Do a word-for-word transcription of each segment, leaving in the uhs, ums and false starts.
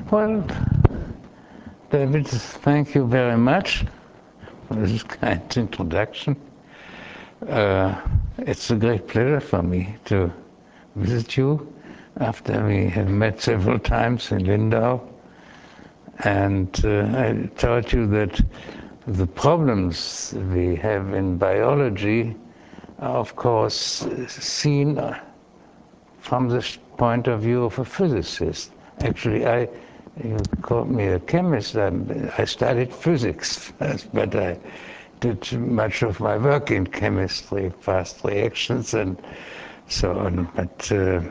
Well, David, thank you very much for this kind introduction. Uh, it's a great pleasure for me to visit you after we have met several times in Lindau. And uh, I told you that the problems we have in biology are, of course, seen from the point of view of a physicist. Actually, I, you called me a chemist. I, I studied physics first, but I did much of my work in chemistry, fast reactions, and so on. But uh,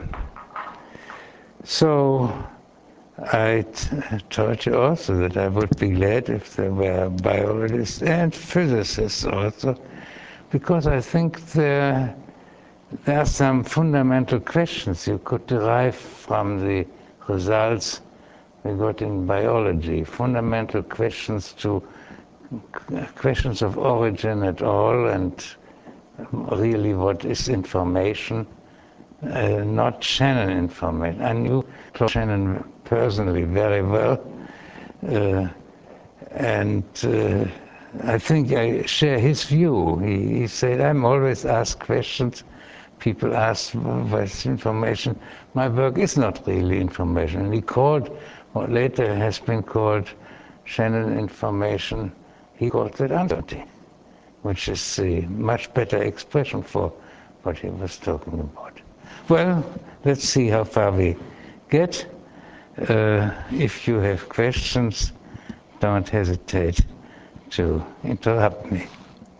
so I t told you also that I would be glad if there were biologists and physicists also, because I think there, there are some fundamental questions you could derive from the results we got in biology, fundamental questions to questions of origin at all, and really what is information, uh, not Shannon information. I knew Claude Shannon personally very well, uh, and uh, I think I share his view. He, he said, I'm always asked questions. People ask what's information. My work is not really information. And he called what later has been called Shannon information, he called it uncertainty, which is a much better expression for what he was talking about. Well, let's see how far we get. Uh, if you have questions, don't hesitate to interrupt me.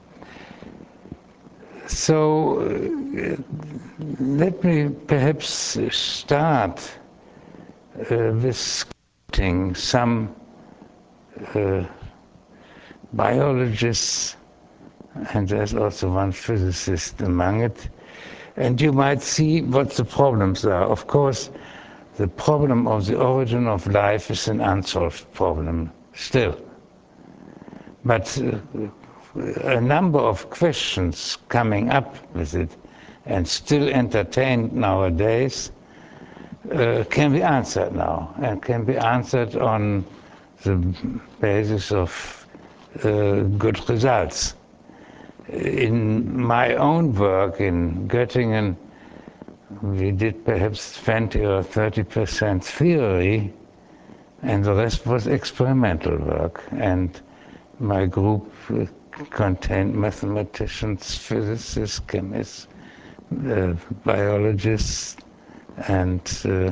So uh, let me perhaps start uh, with quoting some uh, biologists, and there's also one physicist among it, and you might see what the problems are. Of course, the problem of the origin of life is an unsolved problem still. But uh, a number of questions coming up with it and still entertained nowadays uh, can be answered now, and can be answered on the basis of uh, good results. In my own work in Göttingen, we did perhaps twenty or thirty percent theory, and the rest was experimental work. And my group contained mathematicians, physicists, chemists, uh, biologists, and uh,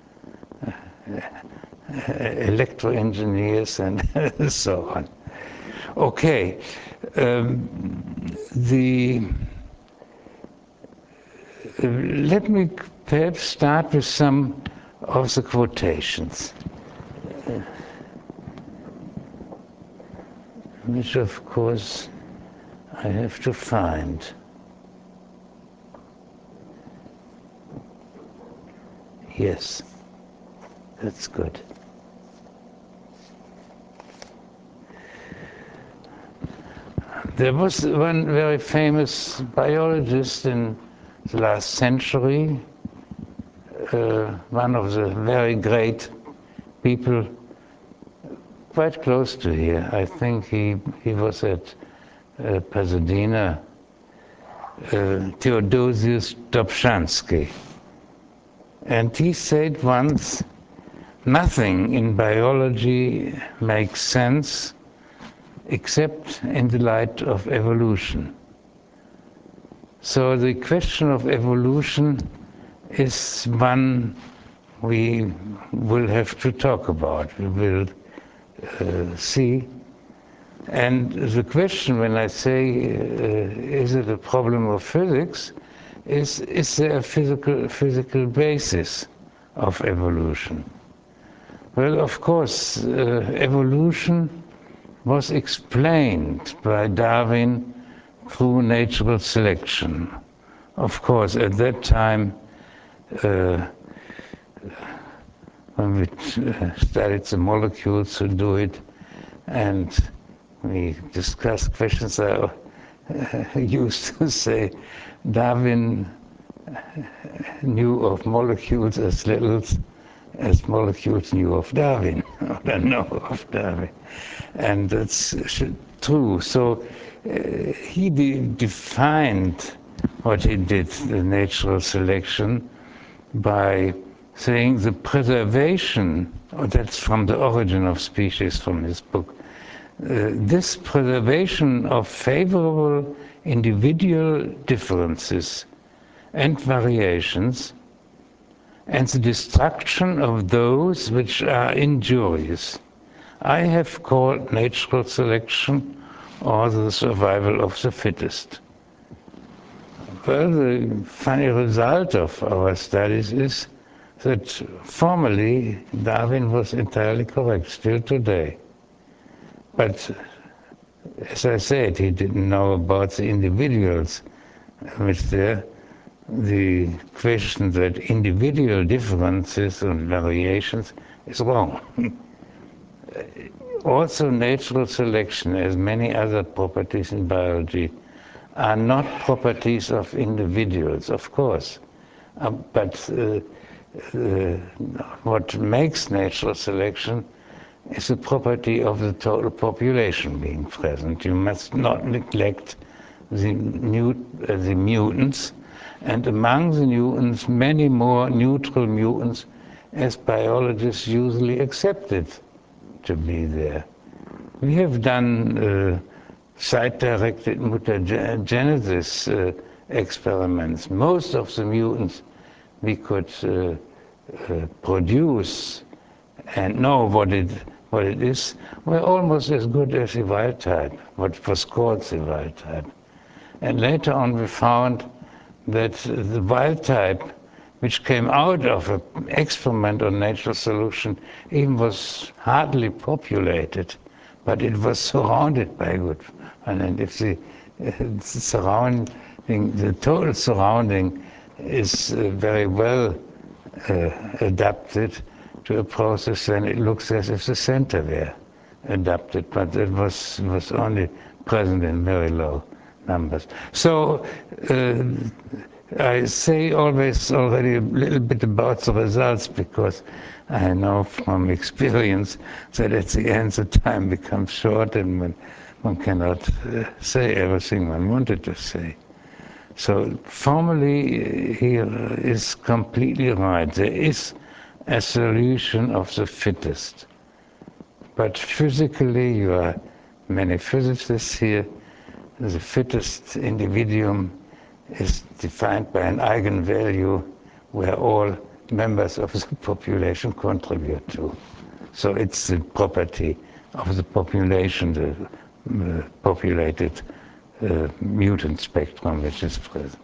electro engineers, and so on. Okay, um, the uh, let me perhaps start with some of the quotations, uh, which of course I have to find. Yes, that's good. There was one very famous biologist in the last century, uh, one of the very great people quite close to here. I think he, he was at uh, Pasadena, uh, Theodosius Dobzhansky. And he said once, nothing in biology makes sense except in the light of evolution. So the question of evolution is one we will have to talk about, we will uh, see. And the question, when I say, uh, is it a problem of physics, is, is there a physical, physical basis of evolution? Well, of course, uh, evolution was explained by Darwin through natural selection. Of course, at that time, uh, when we studied the molecules who do it, and we discussed questions, I uh, used to say Darwin knew of molecules as little as molecules knew of Darwin, or don't know of Darwin. And that's true. So uh, he de defined what he did, the natural selection, by saying the preservation, oh, that's from the Origin of Species, from his book, uh, this preservation of favorable individual differences and variations, and the destruction of those which are injurious, I have called natural selection, or the survival of the fittest. Well, the funny result of our studies is that formally Darwin was entirely correct, still today. But as I said, he didn't know about the individuals, which there, the question that individual differences and variations is wrong. Also, natural selection, as many other properties in biology, are not properties of individuals, of course. Uh, but uh, uh, what makes natural selection is a property of the total population being present. You must not neglect the, new, uh, the mutants, and among the mutants, many more neutral mutants as biologists usually accepted to be there. We have done uh, site-directed mutagenesis uh, experiments. Most of the mutants we could uh, uh, produce and know what it, what it is were almost as good as the wild type, what was called the wild type. And later on we found that the wild type, which came out of an experiment on natural selection, even was hardly populated, but it was surrounded by good. And if the, uh, the surrounding, the total surrounding is uh, very well uh, adapted to a process, then it looks as if the center were adapted, but it was, was only present in very low numbers. So uh, I say always already a little bit about the results, because I know from experience that at the end the time becomes short and one, one cannot uh, say everything one wanted to say. So formally he is completely right. There is a solution of the fittest. But physically, you are many physicists here, the fittest individuum is defined by an eigenvalue where all members of the population contribute to. So it's the property of the population, the uh, populated uh, mutant spectrum which is present.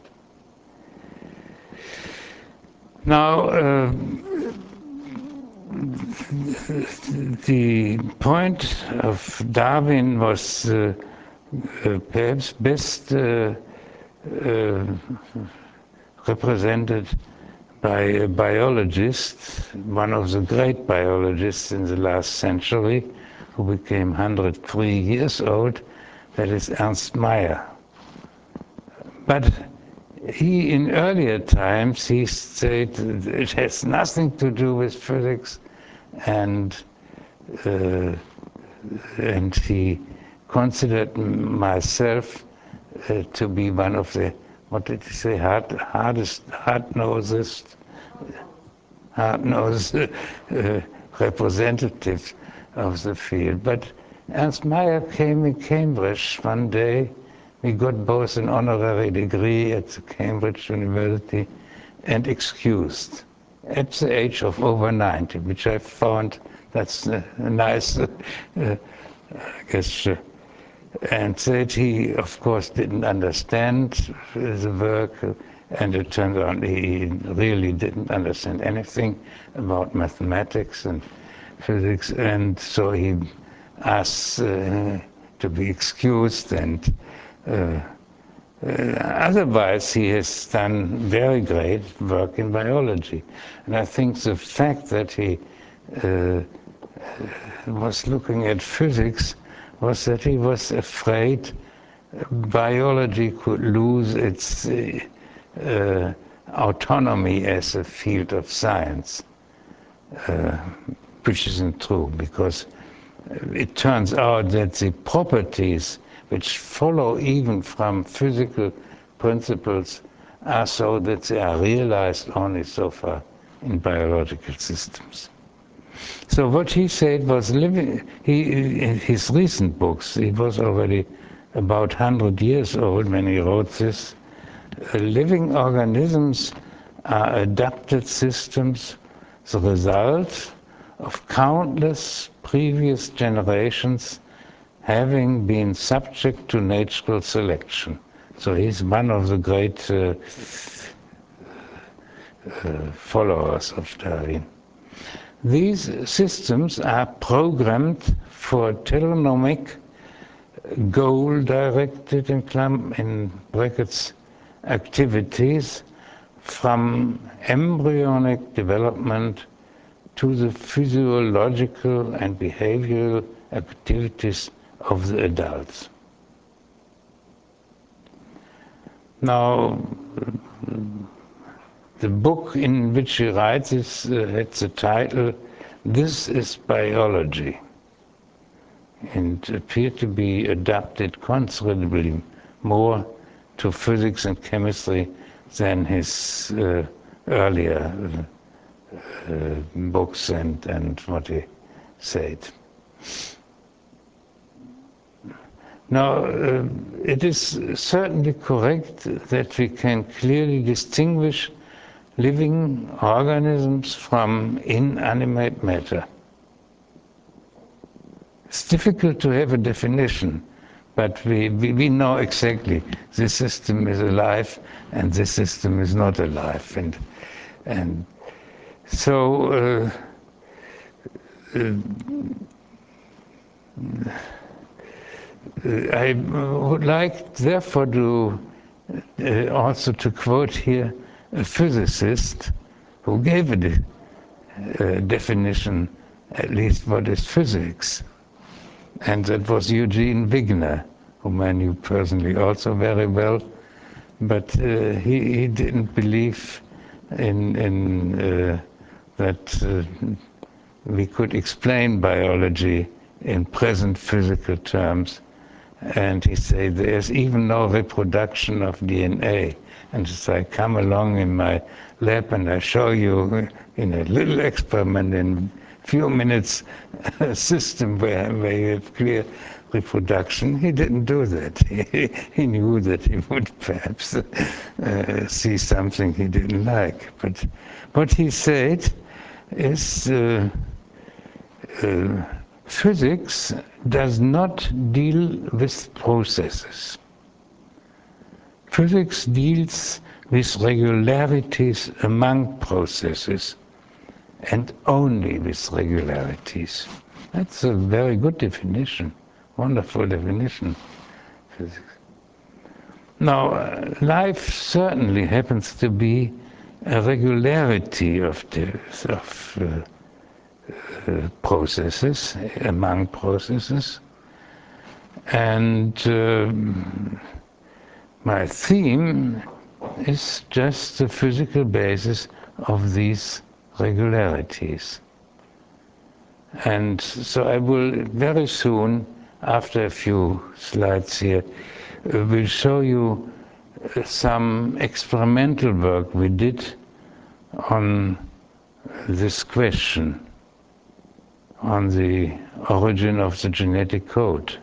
Now, uh, the point of Darwin was uh, uh, perhaps best uh, uh, represented by a biologist, one of the great biologists in the last century, who became one hundred three years old, that is Ernst Mayr. But he, in earlier times, he said it has nothing to do with physics, and uh, and he considered myself uh, to be one of the, what did he say, hard, hardest, hard-nosed, hard-nosed uh, representatives of the field. But Ernst Mayr came in Cambridge one day. We got both an honorary degree at the Cambridge University and excused at the age of over ninety, which I found that's a, a nice uh, uh, gesture. And said he, of course, didn't understand the work, and it turned out he really didn't understand anything about mathematics and physics, and so he asked uh, to be excused, and uh, uh, otherwise he has done very great work in biology. And I think the fact that he uh, was looking at physics was that he was afraid biology could lose its uh, uh, autonomy as a field of science. uh, which isn't true, because it turns out that the properties which follow even from physical principles are so that they are realized only so far in biological systems. So what he said was living, he, in his recent books, he was already about one hundred years old when he wrote this, uh, living organisms are adapted systems, the result of countless previous generations having been subject to natural selection. So he's one of the great uh, uh, followers of Darwin. These systems are programmed for telonomic, goal-directed in, in brackets activities from embryonic development to the physiological and behavioral activities of the adults. Now, the book in which he writes is, uh, had the title, "This is Biology," and appeared to be adapted considerably more to physics and chemistry than his uh, earlier uh, uh, books and, and what he said. Now, uh, it is certainly correct that we can clearly distinguish living organisms from inanimate matter. It's difficult to have a definition, but we, we, we know exactly this system is alive and this system is not alive. And, and so uh, uh, I would like, therefore, to uh, also to quote here a physicist who gave a de uh, definition, at least what is physics, and that was Eugene Wigner, whom I knew personally also very well, but uh, he, he didn't believe in, in uh, that uh, we could explain biology in present physical terms. And he said, there's even no reproduction of D N A. And so I come along in my lab and I show you in a little experiment in a few minutes a system where, where you have clear reproduction. He didn't do that. He, he knew that he would perhaps uh, see something he didn't like. But what he said is uh, uh, physics does not deal with processes. Physics deals with regularities among processes, and only with regularities. That's a very good definition, wonderful definition, physics. Now, uh, life certainly happens to be a regularity of, the, of uh, Uh, processes, among processes, and uh, my theme is just the physical basis of these regularities. And so I will very soon, after a few slides here, uh, will show you uh, some experimental work we did on this question, on the origin of the genetic code.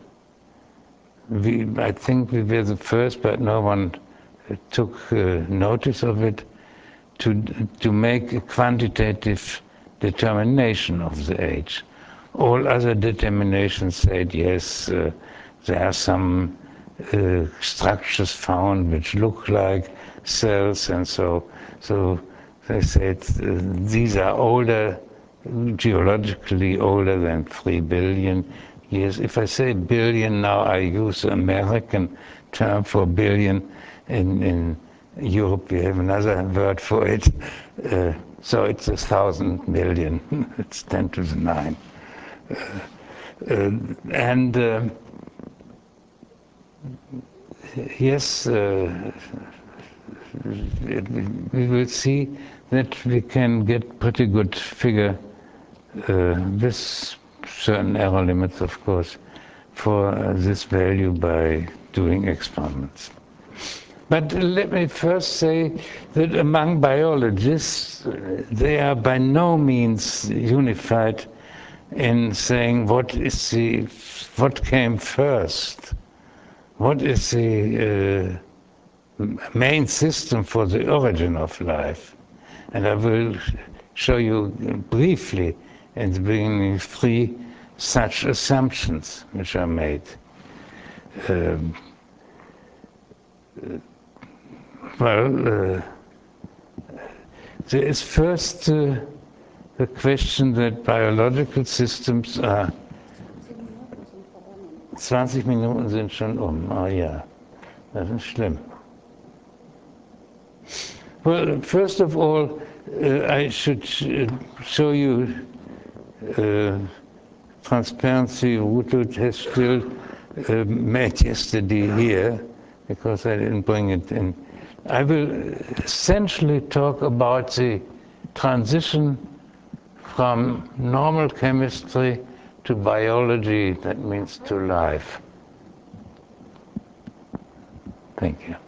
We, I think we were the first, but no one uh, took uh, notice of it, to, to make a quantitative determination of the age. All other determinations said, yes, uh, there are some uh, structures found which look like cells, and so, so they said uh, these are older, geologically older than three billion years. If I say billion now, I use the American term for billion. In, in Europe, we have another word for it. Uh, so it's a thousand million. It's ten to the nine. Uh, uh, and uh, yes, uh, we will see that we can get pretty good figure uh, with certain error limits, of course, for uh, this value by doing experiments. But let me first say that among biologists, they are by no means unified in saying what is the, what came first, what is the uh, main system for the origin of life. And I will show you briefly in the beginning three such assumptions which are made. Um, well, uh, there is first uh, the question that biological systems are. zwanzig Minuten sind schon um. Oh ja, das ist schlimm. Well, first of all, uh, I should show you uh, transparency Rutud has still uh, made yesterday here, because I didn't bring it in. I will essentially talk about the transition from normal chemistry to biology, that means to life. Thank you.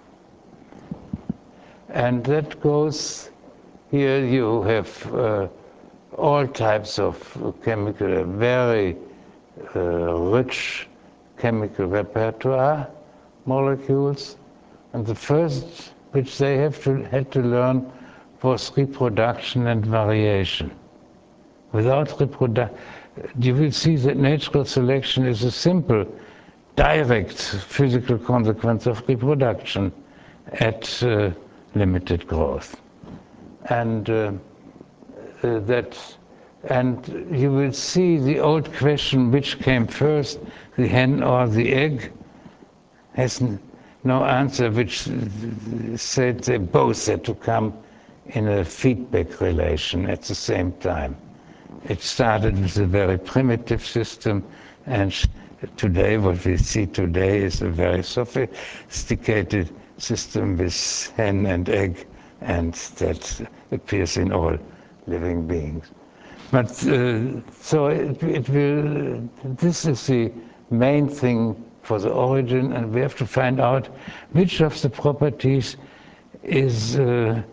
And that goes, here you have uh, all types of chemical, very uh, rich chemical repertoire molecules. And the first which they have to, had to learn was reproduction and variation. Without reproduction, you will see that natural selection is a simple, direct physical consequence of reproduction at uh, limited growth. And uh, uh, that, and you will see the old question, which came first, the hen or the egg, has no answer, which said they both had to come in a feedback relation at the same time. It started with a very primitive system, and today, what we see today is a very sophisticated system with hen and egg, and that appears in all living beings. But uh, so it, it will, this is the main thing for the origin, and we have to find out which of the properties is uh,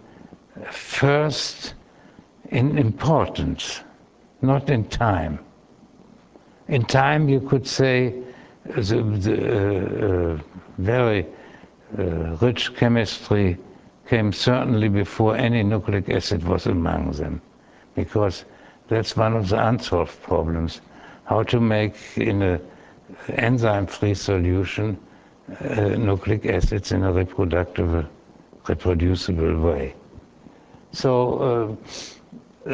first in importance, not in time. In time, you could say the, the uh, uh, very uh, rich chemistry came certainly before any nucleic acid was among them, because that's one of the unsolved problems, how to make in a enzyme-free solution uh, nucleic acids in a reproducible, reproducible way. So uh,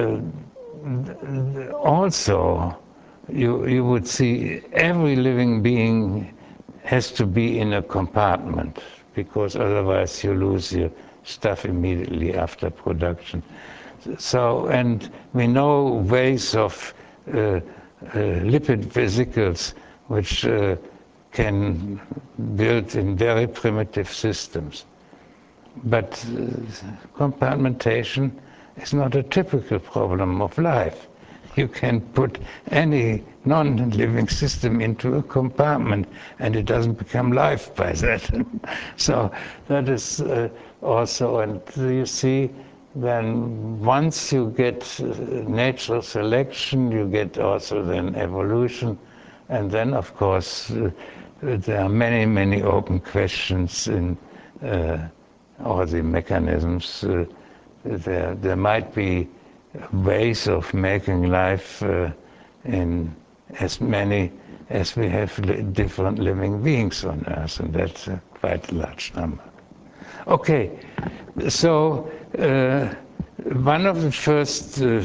uh, also, you, you would see every living being has to be in a compartment, because otherwise you lose your stuff immediately after production. So, and we know ways of uh, uh, lipid vesicles which uh, can build in very primitive systems. But uh, compartmentation is not a typical problem of life. You can put any non-living system into a compartment and it doesn't become life by that. So that is uh, also, and you see, then once you get uh, natural selection, you get also then evolution. And then, of course, uh, there are many, many open questions in uh, all the mechanisms. Uh, there, there might be ways of making life uh, in as many as we have li different living beings on Earth, and that's uh, quite a large number. Okay, so uh, one of the first uh,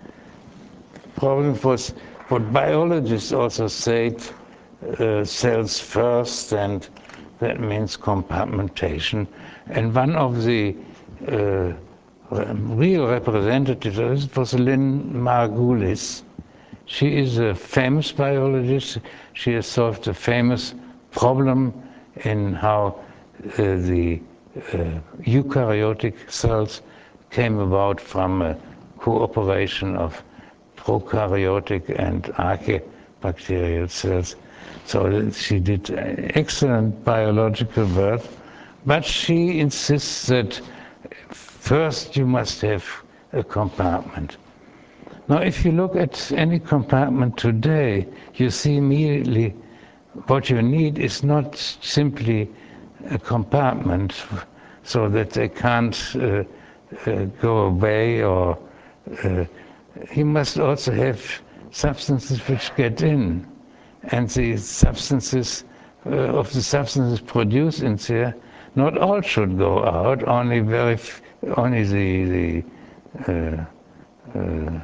problems was what biologists also said, uh, cells first, and that means compartmentation. And one of the uh, real representatives of this was Lynn Margulis. She is a famous biologist. She has solved a famous problem in how uh, the uh, eukaryotic cells came about from a cooperation of prokaryotic and archaebacterial cells. So she did excellent biological work, but she insists that first you must have a compartment. Now, if you look at any compartment today, you see immediately what you need is not simply a compartment so that they can't uh, uh, go away, or uh, you must also have substances which get in. And the substances, uh, of the substances produced in there, not all should go out, only very, f only the, the uh, uh,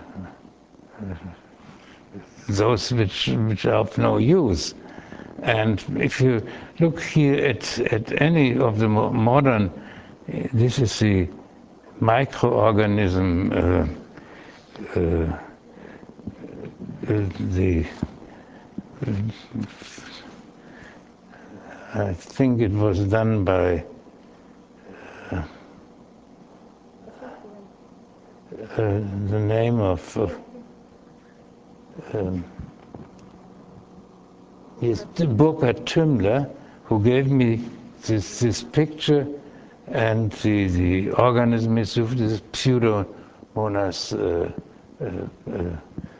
those which, which are of no use. And if you look here at, at any of the mo modern, uh, this is the microorganism, uh, uh, uh, the, I think it was done by uh, uh, the name of uh, um, is Burkhard Tümmler, who gave me this, this picture, and the, the organism is this Pseudomonas uh, uh, uh,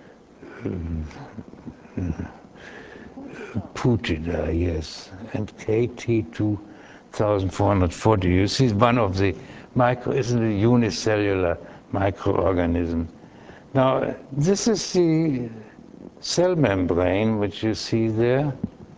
uh, putida, yes, and K T two thousand four hundred forty. You see, one of the micro, isn't a unicellular microorganism. Now, this is the cell membrane which you see there.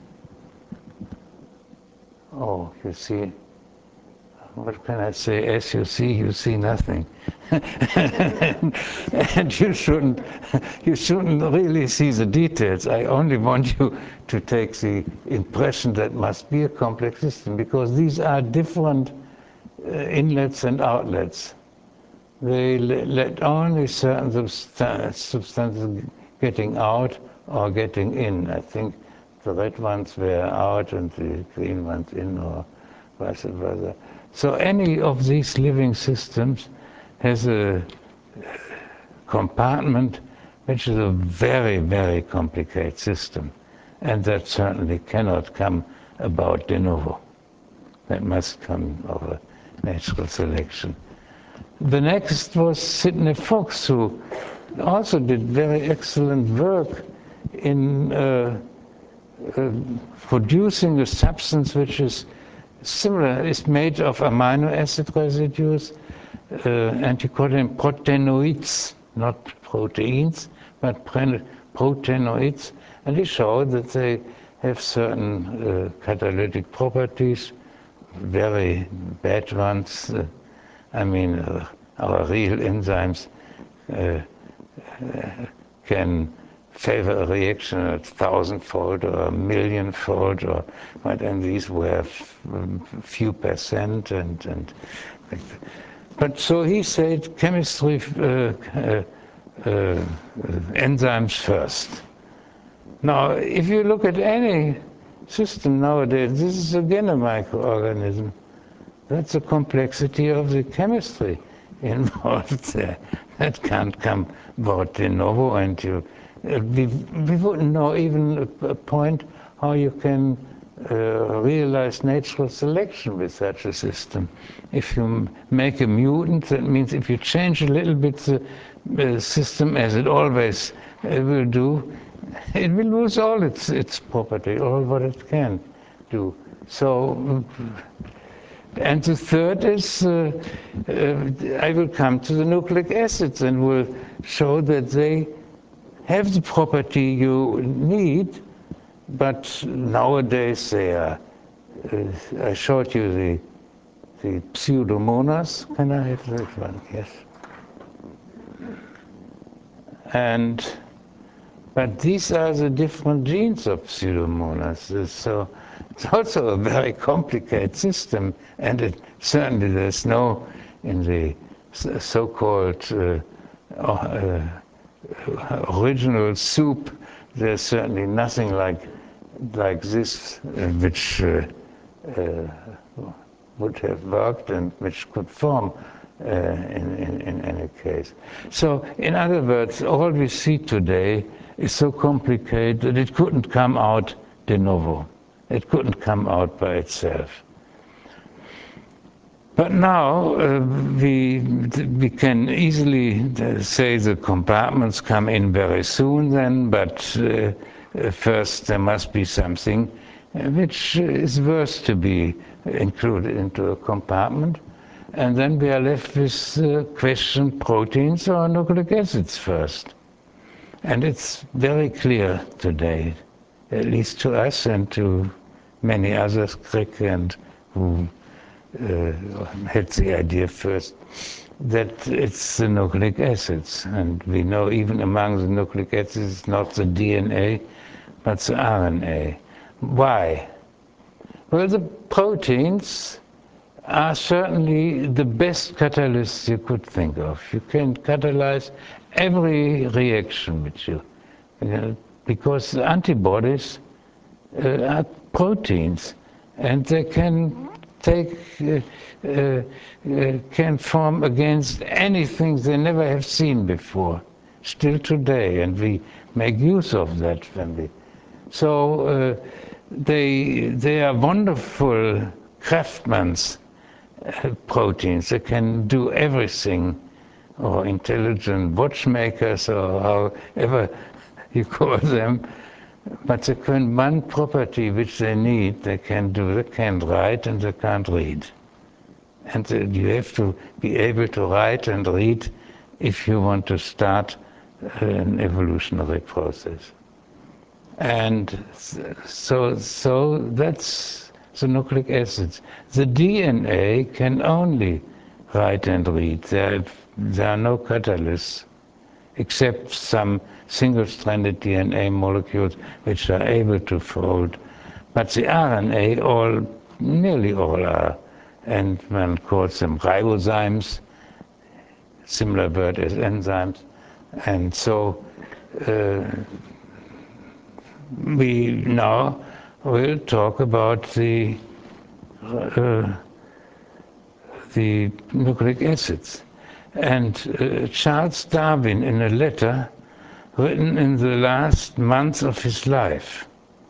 Oh, you see, what can I say? As you see, you see nothing. and, and you shouldn't, you shouldn't really see the details. I only want you to take the impression that must be a complex system, because these are different uh, inlets and outlets. They let only certain substances getting out or getting in. I think the red ones were out and the green ones in, or vice versa. So any of these living systems has a compartment which is a very, very complicated system. And that certainly cannot come about de novo. That must come of a natural selection. The next was Sidney Fox, who also did very excellent work in uh, uh, producing a substance which is similar, is made of amino acid residues, uh, and he called them proteinoids, not proteins, but proteinoids, and he showed that they have certain uh, catalytic properties, very bad ones. Uh, I mean, uh, our real enzymes uh, uh, can favor a reaction a thousandfold or a millionfold, or but and these were a few percent, and and. But so he said, chemistry, uh, uh, uh, enzymes first. Now, if you look at any system nowadays, this is again a microorganism. That's the complexity of the chemistry involved there. That can't come about de novo, and you, uh, we, we wouldn't know even a, a point how you can uh, realize natural selection with such a system. If you make a mutant, that means if you change a little bit the uh, system, as it always uh, will do, it will lose all its, its property, all what it can do. So. And the third is, uh, uh, I will come to the nucleic acids and will show that they have the property you need, but nowadays they are, uh, I showed you the, the Pseudomonas. Can I have that one? Yes. And, but these are the different genes of Pseudomonas. So it's also a very complicated system, and it, certainly there's no, in the so-called uh, uh, original soup, there's certainly nothing like like this, uh, which uh, uh, would have worked and which could form uh, in, in, in any case. So, in other words, all we see today is so complicated that it couldn't come out de novo. It couldn't come out by itself. But now uh, we, we can easily say the compartments come in very soon then, but uh, first there must be something which is worth to be included into a compartment. And then we are left with the question, proteins or nucleic acids first. And it's very clear today, at least to us and to many others, Crick and who uh, had the idea first, that it's the nucleic acids. And we know even among the nucleic acids, it's not the D N A, but the R N A. Why? Well, the proteins are certainly the best catalysts you could think of. You can catalyze every reaction with you, you know, because the antibodies uh, are proteins, and they can take, uh, uh, uh, can form against anything they never have seen before, still today, and we make use of that when we. So uh, they they are wonderful craftsmen. Uh, proteins. They can do everything, or intelligent watchmakers, or however you call them. But they can one property which they need, they can do. They can't write and they can't read. And uh, you have to be able to write and read if you want to start uh, an evolutionary process. And so, so that's the nucleic acids. The D N A can only write and read. There, there are no catalysts, except some single-stranded D N A molecules which are able to fold. But the R N A, all, nearly all are, and one calls them ribozymes, similar word as enzymes. And so uh, we now will talk about the uh, the nucleic acids. And uh, Charles Darwin, in a letter written in the last months of his life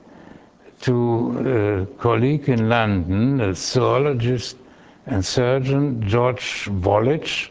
to a colleague in London, a zoologist and surgeon, George Wallich,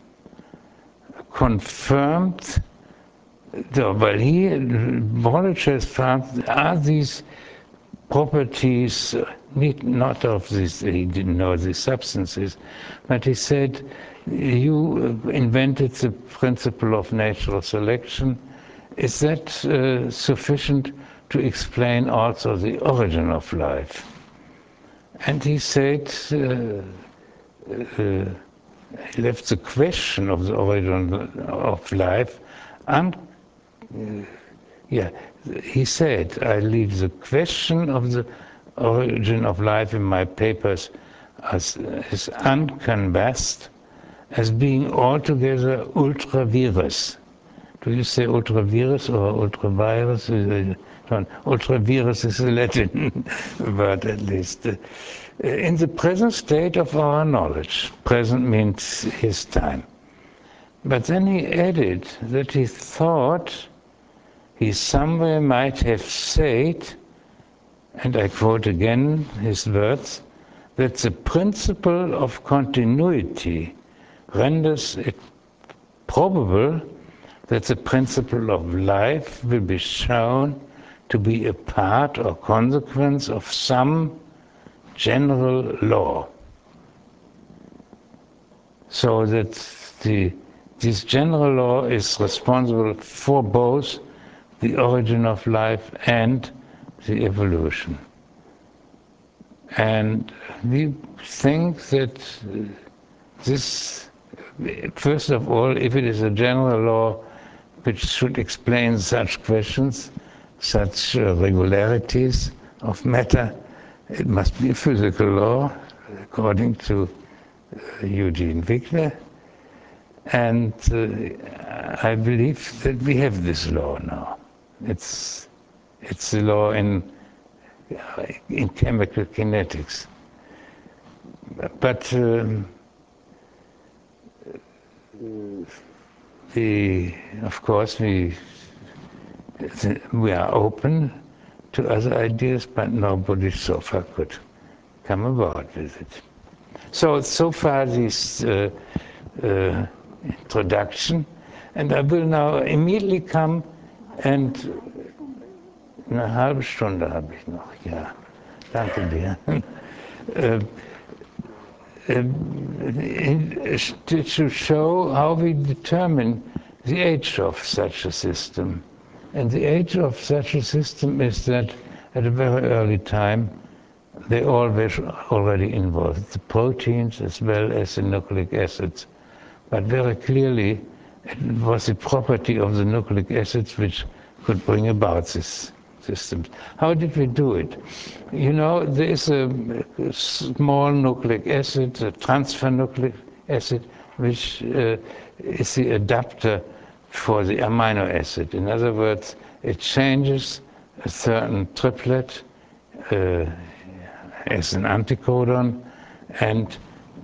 confirmed, well, he, Wallich has found, are these properties, not of this, he didn't know the substances, but he said, you invented the principle of natural selection. Is that uh, sufficient to explain also the origin of life? And he said, uh, uh, he left the question of the origin of life un uh, yeah, he said, I leave the question of the origin of life in my papers as, as uncanvassed, as being altogether ultra-virus. Do you say ultra-virus or ultra-virus? Ultra-virus is a Latin word, at least. In the present state of our knowledge, present means his time. But then he added that he thought he somewhere might have said, and I quote again his words, that the principle of continuity renders it probable that the principle of life will be shown to be a part or consequence of some general law. So that the, this general law is responsible for both the origin of life and the evolution. And we think that this, first of all, if it is a general law which should explain such questions, such uh, regularities of matter, it must be a physical law, according to uh, Eugene Wigner. And uh, I believe that we have this law now. It's, it's a law in, in chemical kinetics. But um, we, of course, we, we are open to other ideas, but nobody so far could come about with it. So, so far this uh, uh, introduction, and I will now immediately come and eine halbe Stunde habe ich noch, ja. Danke dir. uh, uh, to show how we determine the age of such a system. And the age of such a system is that at a very early time, they always already involved the proteins as well as the nucleic acids. But very clearly, it was the property of the nucleic acids which could bring about this systems. How did we do it? You know, there is a, a small nucleic acid, a transfer nucleic acid, which uh, is the adapter for the amino acid. In other words, it changes a certain triplet uh, as an anticodon and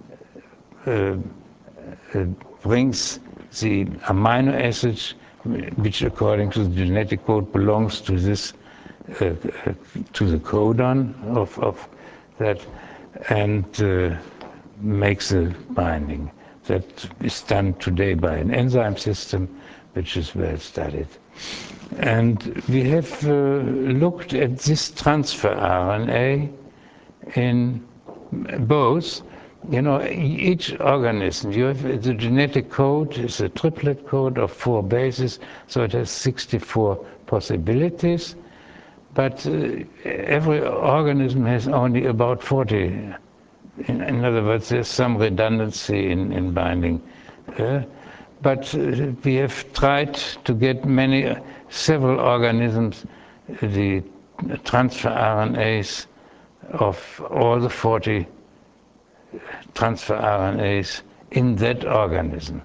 uh, uh, brings the amino acids, which according to the genetic code belongs to this, uh, uh, to the codon of, of that, and uh, makes a binding. That is done today by an enzyme system, which is well studied. And we have uh, looked at this transfer R N A in both, you know, each organism, you have the genetic code is a triplet code of four bases, so it has sixty-four possibilities, but uh, every organism has only about forty. In, in other words, there's some redundancy in, in binding. Uh, but uh, we have tried to get many, uh, several organisms, uh, the transfer R N As of all the forty transfer R N As in that organism.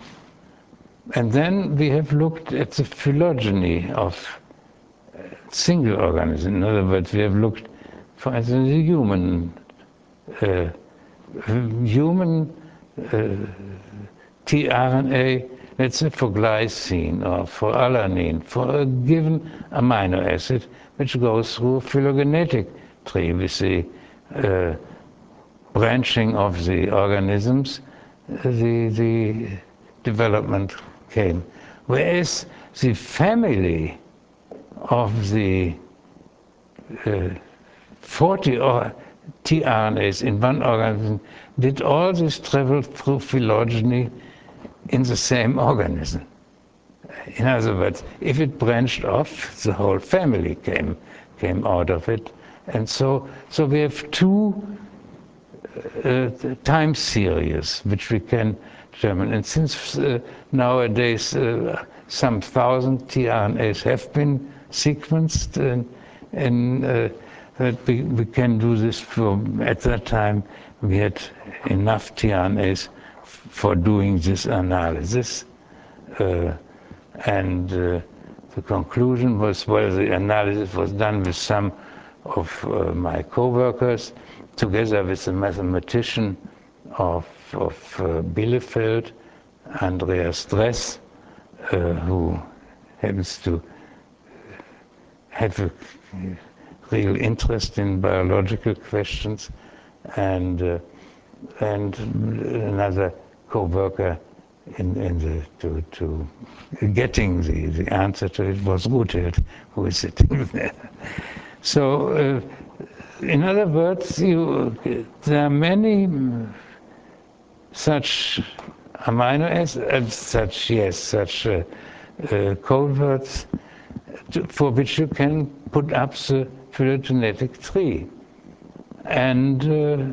And then we have looked at the phylogeny of single organisms. In other words, we have looked, for instance, the human uh, human uh, tRNA, let's say for glycine or for alanine, for a given amino acid, which goes through a phylogenetic tree with the uh, branching of the organisms, the, the development came. Whereas the family of the uh, forty or tRNAs in one organism did all this travel through phylogeny in the same organism. In other words, if it branched off, the whole family came came out of it. And so, so we have two uh, time series which we can determine. And since uh, nowadays uh, some thousand tRNAs have been sequenced, and, and uh, that we, we can do this for, at that time we had enough tRNAs for doing this analysis. Uh, and uh, the conclusion was, well, the analysis was done with some of uh, my co-workers, together with a mathematician of, of uh, Bielefeld, Andreas Dress, uh, who happens to have a real interest in biological questions, and uh, and another co-worker in, in the to to getting the the answer to it was Ruthelt, who is sitting there. So, uh, in other words, you, there are many such amino acids, such yes, such uh, uh, code words to, for which you can put up the phylogenetic tree, and uh,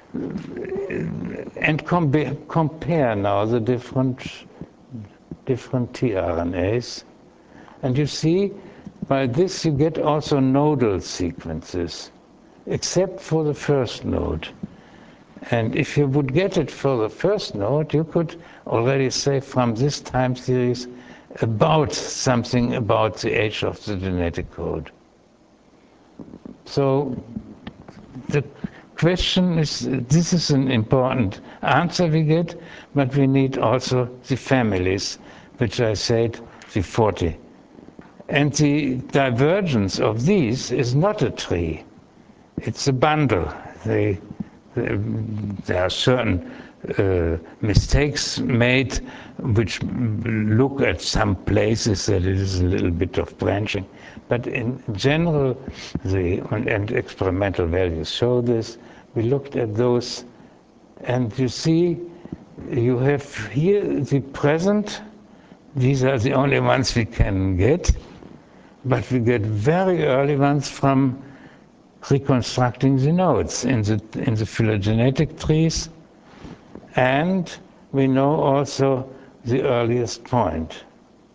and compare compare now the different different tRNAs, and you see by this you get also nodal sequences, except for the first node. And if you would get it for the first node, you could already say from this time series about something about the age of the genetic code. So the question is, this is an important answer we get, but we need also the families, which I said, the forty. And the divergence of these is not a tree, it's a bundle. They, they, there are certain uh, mistakes made which look at some places that it is a little bit of branching. But in general, the and experimental values show this. We looked at those, and you see, you have here the present. These are the only ones we can get, but we get very early ones from reconstructing the nodes in the in the phylogenetic trees, and we know also the earliest point.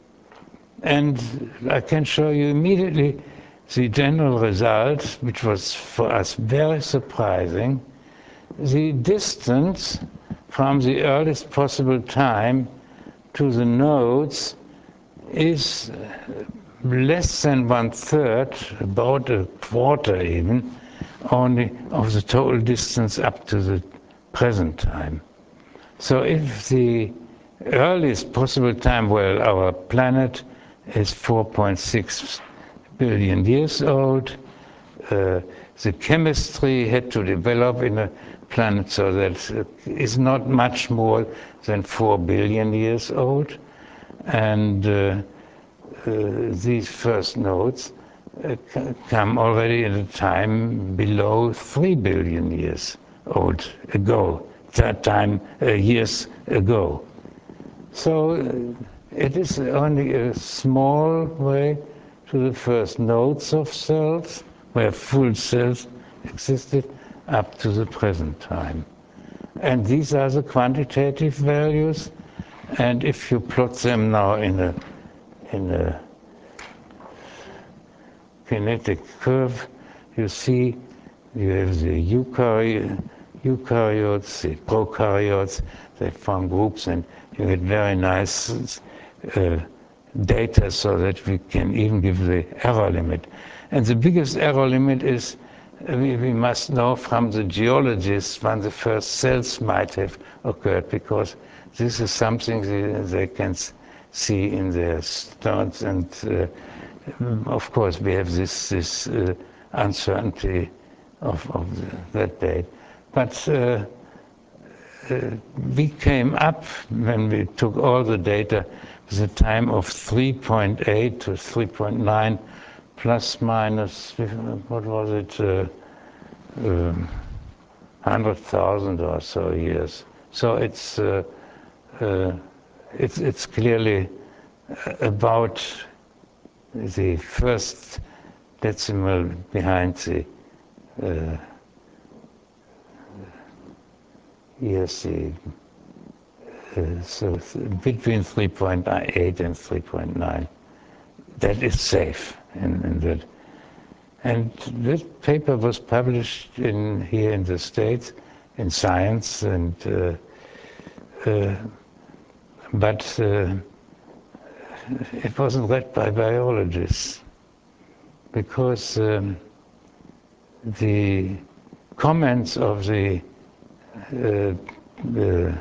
And I can show you immediately the general result, which was for us very surprising. The distance from the earliest possible time to the nodes is less than one third, about a quarter even, only of the total distance up to the present time. So if the earliest possible time, well, our planet is four point six billion years old. Uh, the chemistry had to develop in a planet so that it is not much more than four billion years old. And uh, uh, these first nodes uh, come already in a time below three billion years old ago, that time uh, years ago. So uh, it is only a small way to the first nodes of cells, where full cells existed, up to the present time. And these are the quantitative values, and if you plot them now in a, in a kinetic curve, you see you have the eukaryotes, eukaryotes, the prokaryotes, they form groups, and you get very nice uh, data so that we can even give the error limit. And the biggest error limit is uh, we, we must know from the geologists when the first cells might have occurred, because this is something they, they can see in their stones. And uh, of course, we have this, this uh, uncertainty of, of the, that date. But uh, uh, we came up, when we took all the data, with a time of three point eight to three point nine, plus minus, what was it, uh, uh, one hundred thousand or so years. So it's, uh, uh, it's, it's clearly about the first decimal behind the uh, yes, the, uh, so between three point eight and three point nine. That is safe in, in that. And this paper was published in here in the States in Science, and uh, uh, but uh, it wasn't read by biologists, because um, the comments of the, uh, the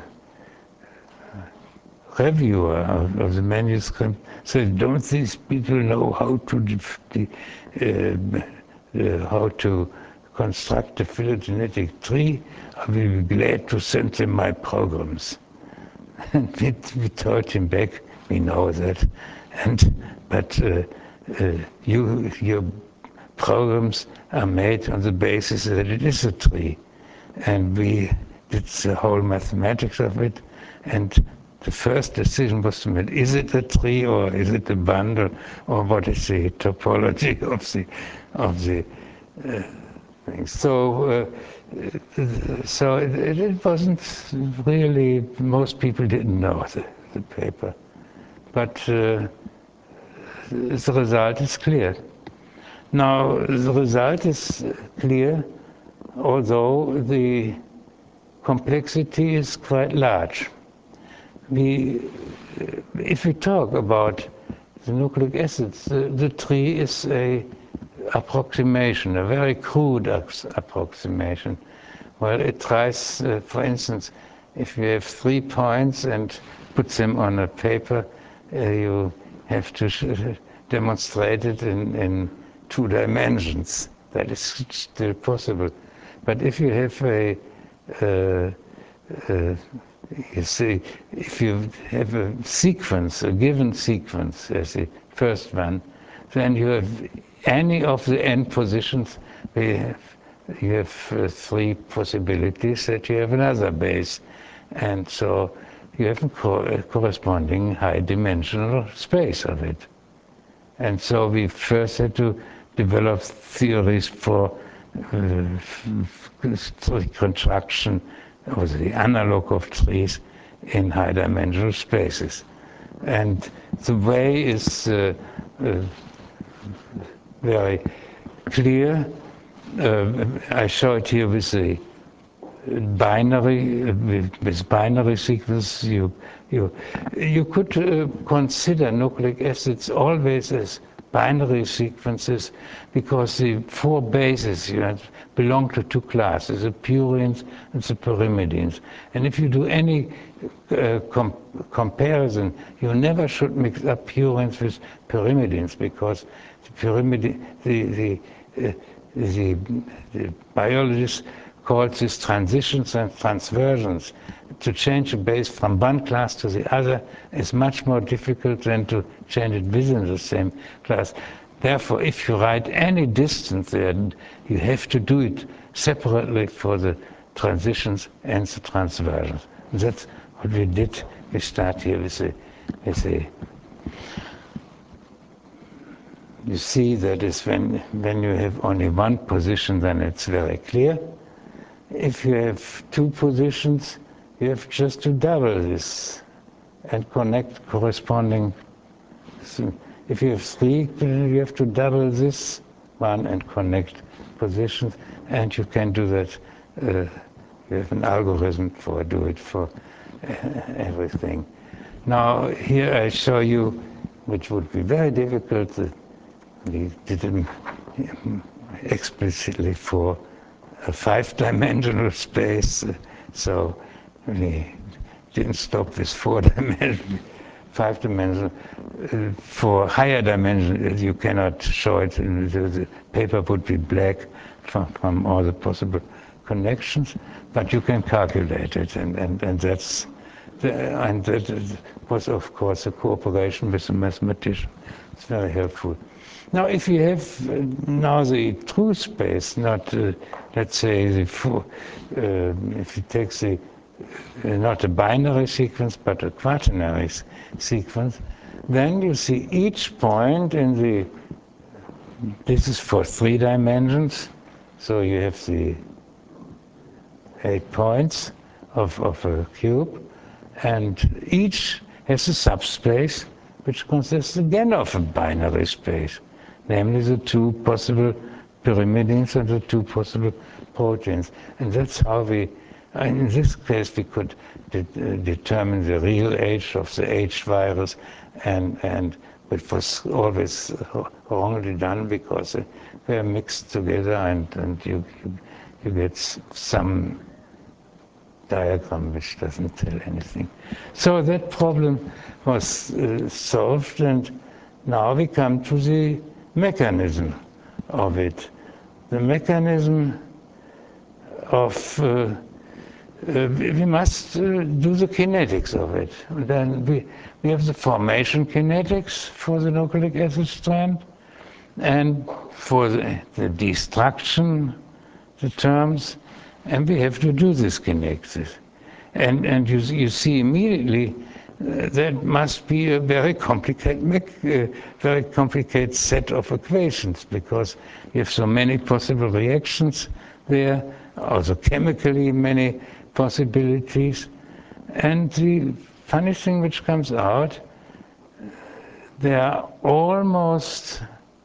reviewer of, of the manuscript said, "Don't these people know how to uh, uh, how to construct a phylogenetic tree? I will be glad to send them my programs." And we, we told him back, "We know that, and but uh, uh, you your programs are made on the basis that it is a tree, and we did the whole mathematics of it, and the first decision was to make, is it a tree or is it a bundle, or what is the topology of the of the uh, thing?" So, uh, so it, it wasn't really. Most people didn't know the, the paper, but uh, the result is clear. Now, the result is clear, although the complexity is quite large. We, if we talk about the nucleic acids, the, the tree is a approximation, a very crude approximation. Well, it tries, uh, for instance, if you have three points and put them on a paper, uh, you have to demonstrate it in, in two dimensions. That is still possible. But if you have a, uh, uh, you see, if you have a sequence, a given sequence as the first one, then you have any of the n positions, we have, you have uh, three possibilities that you have another base. And so you have a, co a corresponding high dimensional space of it. And so we first had to develop theories for uh, tree construction, or the analog of trees in high dimensional spaces. And the way is uh, uh, very clear. Uh, I show it here with the binary, with, with binary sequence. You, you, you could uh, consider nucleic acids always as binary sequences because the four bases, you know, belong to two classes, the purines and the pyrimidines. And if you do any uh, com comparison, you never should mix up purines with pyrimidines because the pyrimidine, the, the, uh, the, the biologists call this transitions and transversions. To change a base from one class to the other is much more difficult than to change it within the same class. Therefore, if you write any distance there, you have to do it separately for the transitions and the transversions. And that's what we did. We start here with a, with a you see that is when, when you have only one position, then it's very clear. If you have two positions, you have just to double this and connect corresponding. If you have three, you have to double this one and connect positions, and you can do that. Uh, you have an algorithm for do it for uh, everything. Now here I show you, which would be very difficult. Uh, we did it explicitly for a five-dimensional space, uh, so we didn't stop with four-dimensional, five-dimensional. Uh, for higher dimensions, you cannot show it. The, the paper would be black from, from all the possible connections, but you can calculate it, and, and, and that's the, and that was, of course, a cooperation with the mathematician. It's very helpful. Now, if you have uh, now the true space, not uh, let's say the full, uh, if you take the uh, not a binary sequence but a quaternary sequence, then you see each point in the. This is for three dimensions, so you have the eight points of of a cube, and each has a subspace which consists again of a binary space, namely the two possible pyrimidines and the two possible proteins. And that's how we, in this case, we could de uh, determine the real age of the H virus, and, and it was always wrongly done because they are mixed together, and, and you, you, you get some diagram which doesn't tell anything. So that problem was uh, solved, and now we come to the mechanism of it. The mechanism of, uh, uh, we must uh, do the kinetics of it. And then we, we have the formation kinetics for the nucleic acid strand, and for the, the destruction, the terms, and we have to do this kinetics. And, and you, you see immediately uh, that must be a very complicated, uh, very complicated set of equations, because you have so many possible reactions there, also chemically many possibilities. And the funny thing which comes out, they are almost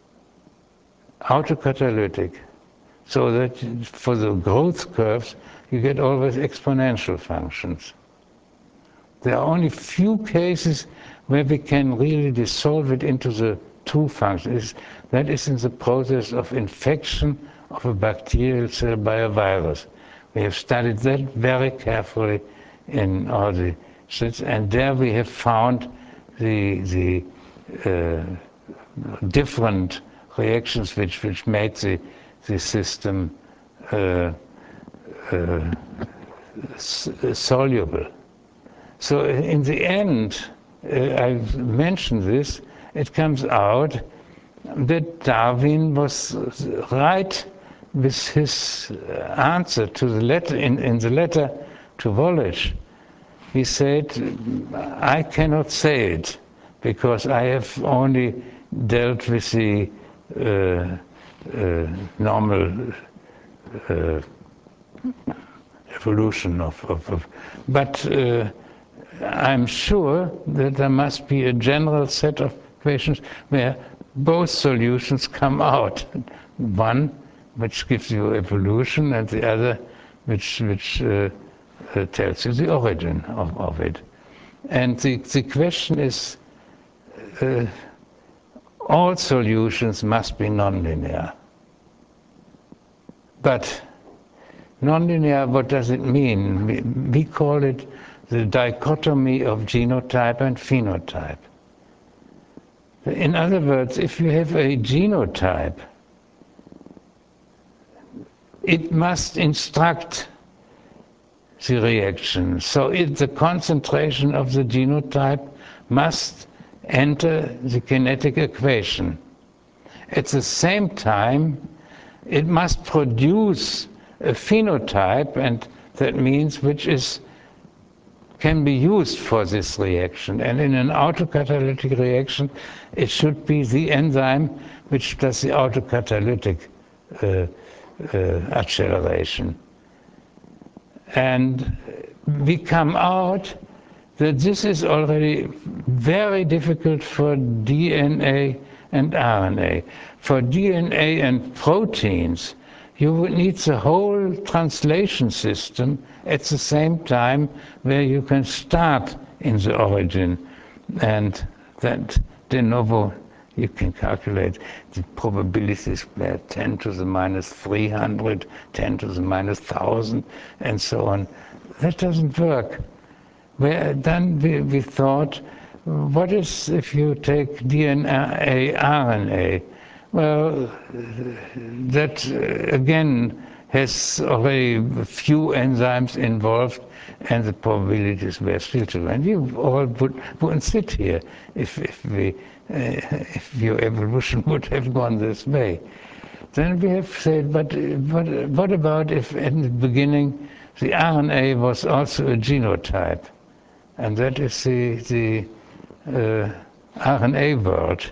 autocatalytic, so that for the growth curves, you get always exponential functions. There are only few cases where we can really dissolve it into the true functions. That is in the process of infection of a bacterial cell by a virus, We have studied that very carefully in all the states, and there we have found the, the uh, different reactions which, which made the, the system uh, uh, soluble. So in the end, uh, I've mentioned this, it comes out that Darwin was right with his answer to the letter, in, in the letter to Wallich. He said, I cannot say it because I have only dealt with the uh, uh, normal uh, evolution of, of, of but uh, I'm sure that there must be a general set of equations where both solutions come out. One which gives you evolution and the other which, which uh, uh, tells you the origin of, of it. And the, the question is, uh, all solutions must be nonlinear. But nonlinear, what does it mean? We, we call it the dichotomy of genotype and phenotype. In other words, if you have a genotype, it must instruct the reaction. So it, the concentration of the genotype must enter the kinetic equation. At the same time, it must produce a phenotype, and that means which is can be used for this reaction. And in an autocatalytic reaction, it should be the enzyme which does the autocatalytic uh, uh, acceleration. And we come out that this is already very difficult for D N A and R N A. For D N A and proteins, you would need the whole translation system at the same time where you can start in the origin. And that de novo, you can calculate the probabilities where ten to the minus three hundred, ten to the minus one thousand, and so on. That doesn't work. Where then we, we thought, what is if you take D N A, R N A? Well, that again has already a few enzymes involved, and the probabilities were still too. And you all would, wouldn't sit here if, if, we, uh, if your evolution would have gone this way. Then we have said, but what, what about if in the beginning the R N A was also a genotype? And that is the, the uh, R N A world.